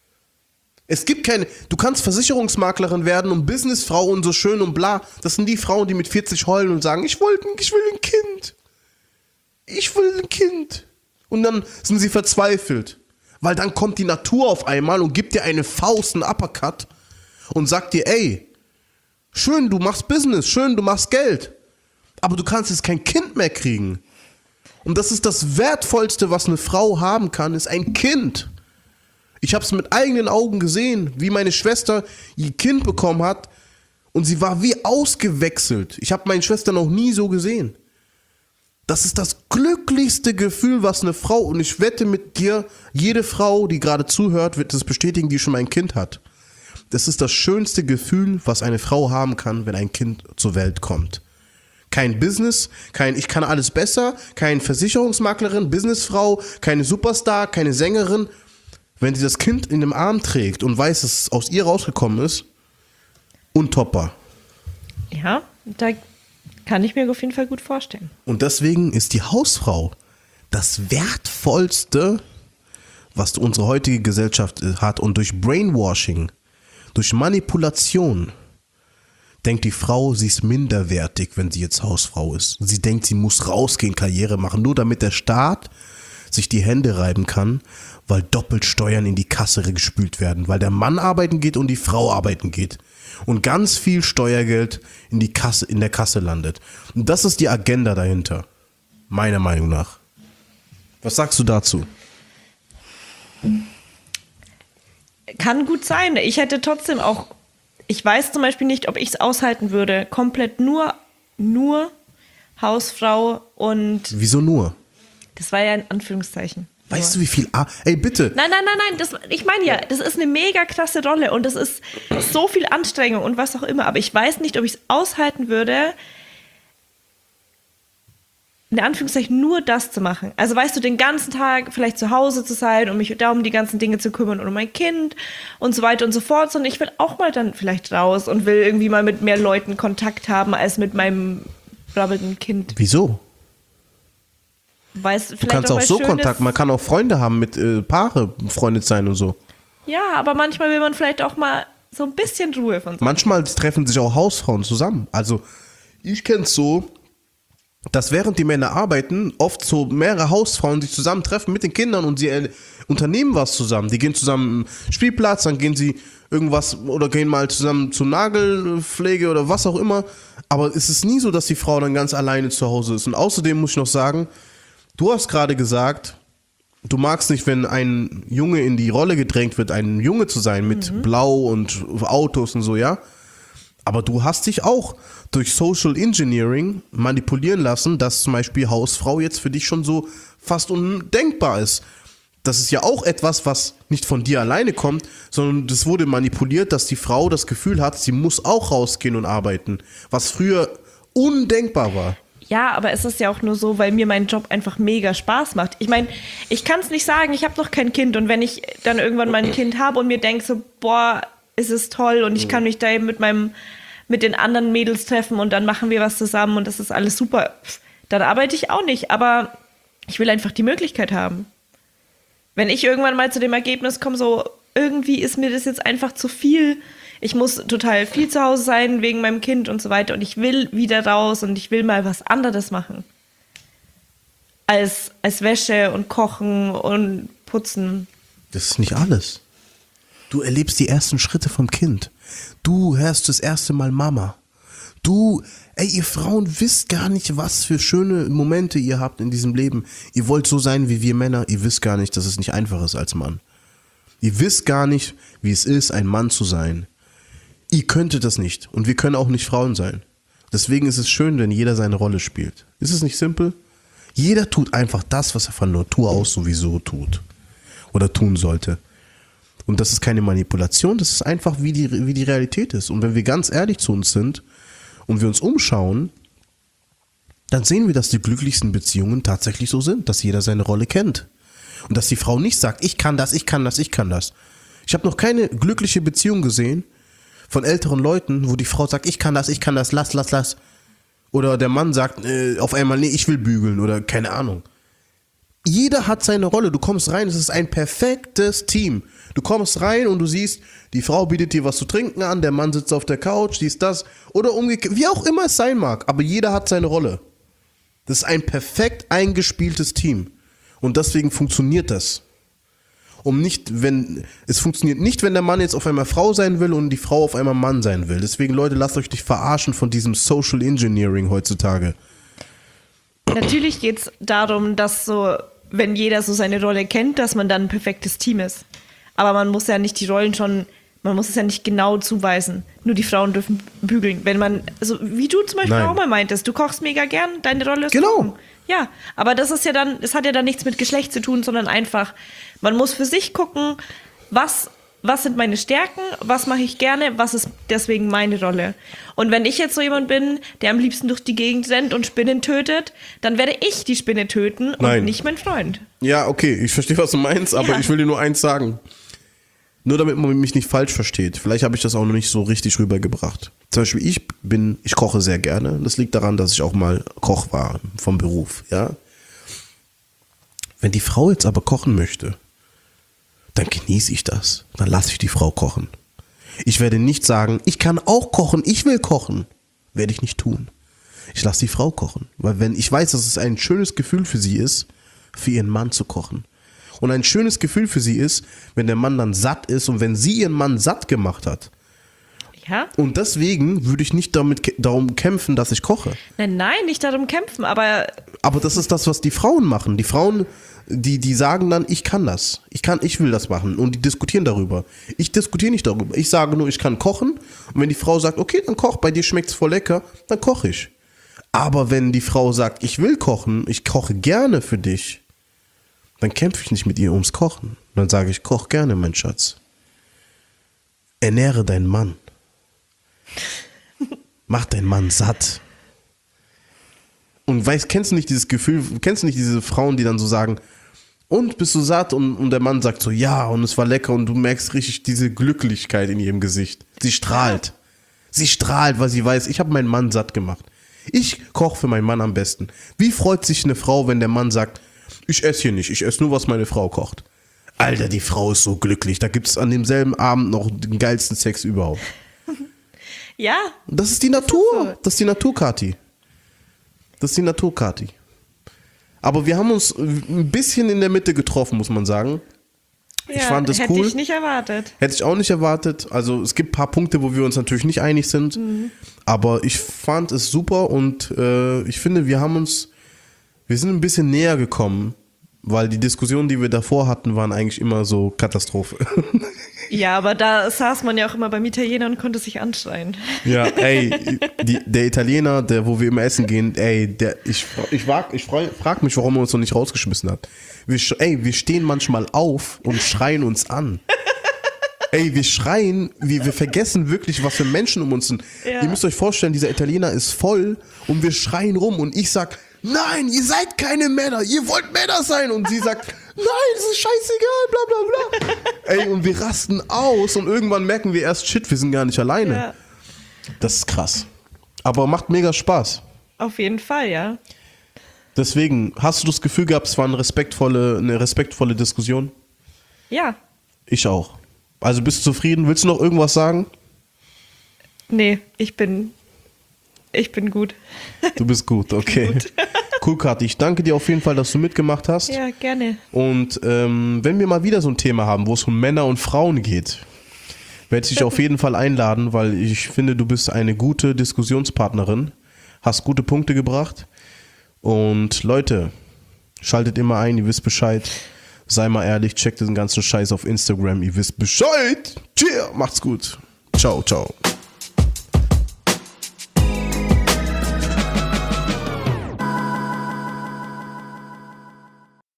B: Es gibt keine, du kannst Versicherungsmaklerin werden und Businessfrau und so schön und bla. Das sind die Frauen, die mit vierzig heulen und sagen, ich wollte, ich will ein Kind. Ich will ein Kind. Und dann sind sie verzweifelt. Weil dann kommt die Natur auf einmal und gibt dir eine Faust, einen Uppercut und sagt dir, ey, schön, du machst Business, schön, du machst Geld, aber du kannst jetzt kein Kind mehr kriegen. Und das ist das Wertvollste, was eine Frau haben kann, ist ein Kind. Ich habe es mit eigenen Augen gesehen, wie meine Schwester ihr Kind bekommen hat und sie war wie ausgewechselt. Ich habe meine Schwester noch nie so gesehen. Das ist das glücklichste Gefühl, was eine Frau, und ich wette mit dir, jede Frau, die gerade zuhört, wird das bestätigen, die schon ein Kind hat. Das ist das schönste Gefühl, was eine Frau haben kann, wenn ein Kind zur Welt kommt. Kein Business, kein ich kann alles besser, kein Versicherungsmaklerin, Businessfrau, keine Superstar, keine Sängerin. Wenn sie das Kind in dem Arm trägt und weiß, dass es aus ihr rausgekommen ist, untoppbar.
C: Ja, da kann ich mir auf jeden Fall gut vorstellen.
B: Und deswegen ist die Hausfrau das Wertvollste, was unsere heutige Gesellschaft hat. Und durch Brainwashing, durch Manipulation, denkt die Frau, sie ist minderwertig, wenn sie jetzt Hausfrau ist. Sie denkt, sie muss rausgehen, Karriere machen, nur damit der Staat sich die Hände reiben kann, weil doppelt Steuern in die Kasse gespült werden, weil der Mann arbeiten geht und die Frau arbeiten geht. Und ganz viel Steuergeld in die Kasse, in der Kasse landet. Und das ist die Agenda dahinter. Meiner Meinung nach. Was sagst du dazu?
C: Kann gut sein. Ich hätte trotzdem auch, ich weiß zum Beispiel nicht, ob ich es aushalten würde, komplett nur, nur Hausfrau und...
B: Wieso nur?
C: Das war ja in Anführungszeichen.
B: Weißt du, wie viel... A- Ey, bitte.
C: Nein, nein, nein, nein, das, ich meine ja, das ist eine mega klasse Rolle und das ist so viel Anstrengung und was auch immer, aber ich weiß nicht, ob ich es aushalten würde, in Anführungszeichen nur das zu machen. Also weißt du, den ganzen Tag vielleicht zu Hause zu sein und mich da um die ganzen Dinge zu kümmern und um mein Kind und so weiter und so fort, sondern ich will auch mal dann vielleicht raus und will irgendwie mal mit mehr Leuten Kontakt haben als mit meinem brabbelnden Kind.
B: Wieso?
C: Weil's
B: Du
C: vielleicht
B: kannst auch
C: mal
B: so
C: schön
B: Kontakt,
C: ist.
B: man kann auch Freunde haben, mit äh, Paare befreundet sein und so.
C: Ja, aber manchmal will man vielleicht auch mal so ein bisschen Ruhe von so.
B: Manchmal treffen sich auch Hausfrauen zusammen. Also ich kenne es so, dass während die Männer arbeiten, oft so mehrere Hausfrauen sich zusammentreffen mit den Kindern und sie äh, unternehmen was zusammen. Die gehen zusammen im Spielplatz, dann gehen sie irgendwas oder gehen mal zusammen zur Nagelpflege oder was auch immer. Aber es ist nie so, dass die Frau dann ganz alleine zu Hause ist. Und außerdem muss ich noch sagen, du hast gerade gesagt, du magst nicht, wenn ein Junge in die Rolle gedrängt wird, ein Junge zu sein mit mhm. Blau und Autos und so, ja? Aber du hast dich auch durch Social Engineering manipulieren lassen, dass zum Beispiel Hausfrau jetzt für dich schon so fast undenkbar ist. Das ist ja auch etwas, was nicht von dir alleine kommt, sondern das wurde manipuliert, dass die Frau das Gefühl hat, sie muss auch rausgehen und arbeiten, was früher undenkbar war.
C: Ja, aber es ist ja auch nur so, weil mir mein Job einfach mega Spaß macht. Ich meine, ich kann es nicht sagen, ich habe noch kein Kind und wenn ich dann irgendwann mal ein Kind habe und mir denke so, boah, ist es toll und ich kann mich da eben mit meinem, mit den anderen Mädels treffen und dann machen wir was zusammen und das ist alles super, dann arbeite ich auch nicht, aber ich will einfach die Möglichkeit haben. Wenn ich irgendwann mal zu dem Ergebnis komme, so irgendwie ist mir das jetzt einfach zu viel, ich muss total viel zu Hause sein wegen meinem Kind und so weiter und ich will wieder raus und ich will mal was anderes machen. Als, als Wäsche und Kochen und Putzen.
B: Das ist nicht alles. Du erlebst die ersten Schritte vom Kind. Du hörst das erste Mal Mama. Du, ey, ihr Frauen wisst gar nicht, was für schöne Momente ihr habt in diesem Leben. Ihr wollt so sein wie wir Männer. Ihr wisst gar nicht, dass es nicht einfach ist als Mann. Ihr wisst gar nicht, wie es ist, ein Mann zu sein. Ihr könntet das nicht. Und wir können auch nicht Frauen sein. Deswegen ist es schön, wenn jeder seine Rolle spielt. Ist es nicht simpel? Jeder tut einfach das, was er von Natur aus sowieso tut. Oder tun sollte. Und das ist keine Manipulation, das ist einfach, wie die, wie die Realität ist. Und wenn wir ganz ehrlich zu uns sind und wir uns umschauen, dann sehen wir, dass die glücklichsten Beziehungen tatsächlich so sind, dass jeder seine Rolle kennt. Und dass die Frau nicht sagt, ich kann das, ich kann das, ich kann das. Ich habe noch keine glückliche Beziehung gesehen von älteren Leuten, wo die Frau sagt, ich kann das, ich kann das, lass, lass, lass. Oder der Mann sagt äh, auf einmal, nee, ich will bügeln oder keine Ahnung. Jeder hat seine Rolle. Du kommst rein, es ist ein perfektes Team. Du kommst rein und du siehst, die Frau bietet dir was zu trinken an, der Mann sitzt auf der Couch, dies, das oder umgekehrt, wie auch immer es sein mag. Aber jeder hat seine Rolle. Das ist ein perfekt eingespieltes Team. Und deswegen funktioniert das. Um nicht, wenn, es funktioniert nicht, wenn der Mann jetzt auf einmal Frau sein will und die Frau auf einmal Mann sein will. Deswegen, Leute, lasst euch nicht verarschen von diesem Social Engineering heutzutage.
C: Natürlich geht es darum, dass so, wenn jeder so seine Rolle kennt, dass man dann ein perfektes Team ist. Aber man muss ja nicht die Rollen schon, man muss es ja nicht genau zuweisen. Nur die Frauen dürfen bügeln. Wenn man, also wie du zum Beispiel
B: Nein.
C: auch mal meintest, du kochst mega gern, deine Rolle ist
B: Genau.
C: Kochen. Ja, aber das ist ja dann, das hat ja dann nichts mit Geschlecht zu tun, sondern einfach, man muss für sich gucken, was, was sind meine Stärken, was mache ich gerne, was ist deswegen meine Rolle. Und wenn ich jetzt so jemand bin, der am liebsten durch die Gegend rennt und Spinnen tötet, dann werde ich die Spinne töten und
B: Nein.
C: nicht mein Freund.
B: Ja, okay, ich verstehe, was du meinst, aber
C: Ja.
B: ich will dir nur eins sagen. Nur damit man mich nicht falsch versteht. Vielleicht habe ich das auch noch nicht so richtig rübergebracht. Zum Beispiel, ich bin, ich koche sehr gerne. Das liegt daran, dass ich auch mal Koch war vom Beruf, ja. Wenn die Frau jetzt aber kochen möchte, dann genieße ich das. Dann lasse ich die Frau kochen. Ich werde nicht sagen, ich kann auch kochen, ich will kochen. Werde ich nicht tun. Ich lasse die Frau kochen. Weil wenn ich weiß, dass es ein schönes Gefühl für sie ist, für ihren Mann zu kochen. Und ein schönes Gefühl für sie ist, wenn der Mann dann satt ist und wenn sie ihren Mann satt gemacht hat.
C: Ja?
B: Und deswegen würde ich nicht damit, darum kämpfen, dass ich koche.
C: Nein, nein, nicht darum kämpfen, aber
B: Aber das ist das, was die Frauen machen. Die Frauen, die, die sagen dann, ich kann das. Ich kann, ich will das machen. Und die diskutieren darüber. Ich diskutiere nicht darüber. Ich sage nur, ich kann kochen. Und wenn die Frau sagt, okay, dann koch, bei dir schmeckt es voll lecker, dann koche ich. Aber wenn die Frau sagt, ich will kochen, ich koche gerne für dich, dann kämpfe ich nicht mit ihr ums Kochen. Dann sage ich, koch gerne, mein Schatz. Ernähre deinen Mann. Mach deinen Mann satt. Und weißt, kennst du nicht dieses Gefühl, kennst du nicht diese Frauen, die dann so sagen, und bist du satt? Und, und der Mann sagt so, ja, und es war lecker und du merkst richtig diese Glücklichkeit in ihrem Gesicht. Sie strahlt. Sie strahlt, weil sie weiß, ich habe meinen Mann satt gemacht. Ich koche für meinen Mann am besten. Wie freut sich eine Frau, wenn der Mann sagt, ich esse hier nicht, ich esse nur, was meine Frau kocht. Alter, die Frau ist so glücklich. Da gibt es an demselben Abend noch den geilsten Sex überhaupt.
C: Ja.
B: Das ist die Natur. Das ist die Natur, Kathi. Das ist die Natur, Kathi. Aber wir haben uns ein bisschen in der Mitte getroffen, muss man sagen. Ich
C: ja,
B: fand das
C: hätte
B: cool.
C: Hätte ich nicht erwartet.
B: Hätte ich auch nicht erwartet. Also es gibt ein paar Punkte, wo wir uns natürlich nicht einig sind. Mhm. Aber ich fand es super und äh, ich finde, wir haben uns, wir sind ein bisschen näher gekommen, weil die Diskussionen, die wir davor hatten, waren eigentlich immer so Katastrophe.
C: Ja, aber da saß man ja auch immer beim Italiener und konnte sich anschreien.
B: Ja, ey, die, der Italiener, der, wo wir immer essen gehen, ey, der, ich, ich, frag, ich frag mich, warum er uns noch nicht rausgeschmissen hat. Wir, ey, wir stehen manchmal auf und schreien uns an. Ey, wir schreien, wir, wir vergessen wirklich, was für Menschen um uns sind. Ja. Ihr müsst euch vorstellen, dieser Italiener ist voll und wir schreien rum und ich sag, nein, ihr seid keine Männer, ihr wollt Männer sein. Und sie sagt, nein, das ist scheißegal, bla bla bla. Ey, und wir rasten aus und irgendwann merken wir erst, shit, wir sind gar nicht alleine. Ja. Das ist krass. Aber macht mega Spaß.
C: Auf jeden Fall, ja.
B: Deswegen, hast du das Gefühl gehabt, es war eine respektvolle, eine respektvolle Diskussion?
C: Ja.
B: Ich auch. Also bist du zufrieden? Willst du noch irgendwas sagen?
C: Nee, ich bin... Ich bin gut.
B: Du bist gut, okay. Gut. Cool, Kathi. Ich danke dir auf jeden Fall, dass du mitgemacht hast.
C: Ja, gerne.
B: Und ähm, wenn wir mal wieder so ein Thema haben, wo es um Männer und Frauen geht, werde ich dich auf jeden Fall einladen, weil ich finde, du bist eine gute Diskussionspartnerin, hast gute Punkte gebracht. Und Leute, schaltet immer ein, ihr wisst Bescheid. Sei mal ehrlich, checkt diesen ganzen Scheiß auf Instagram, ihr wisst Bescheid. Cheer, macht's gut. Ciao, ciao.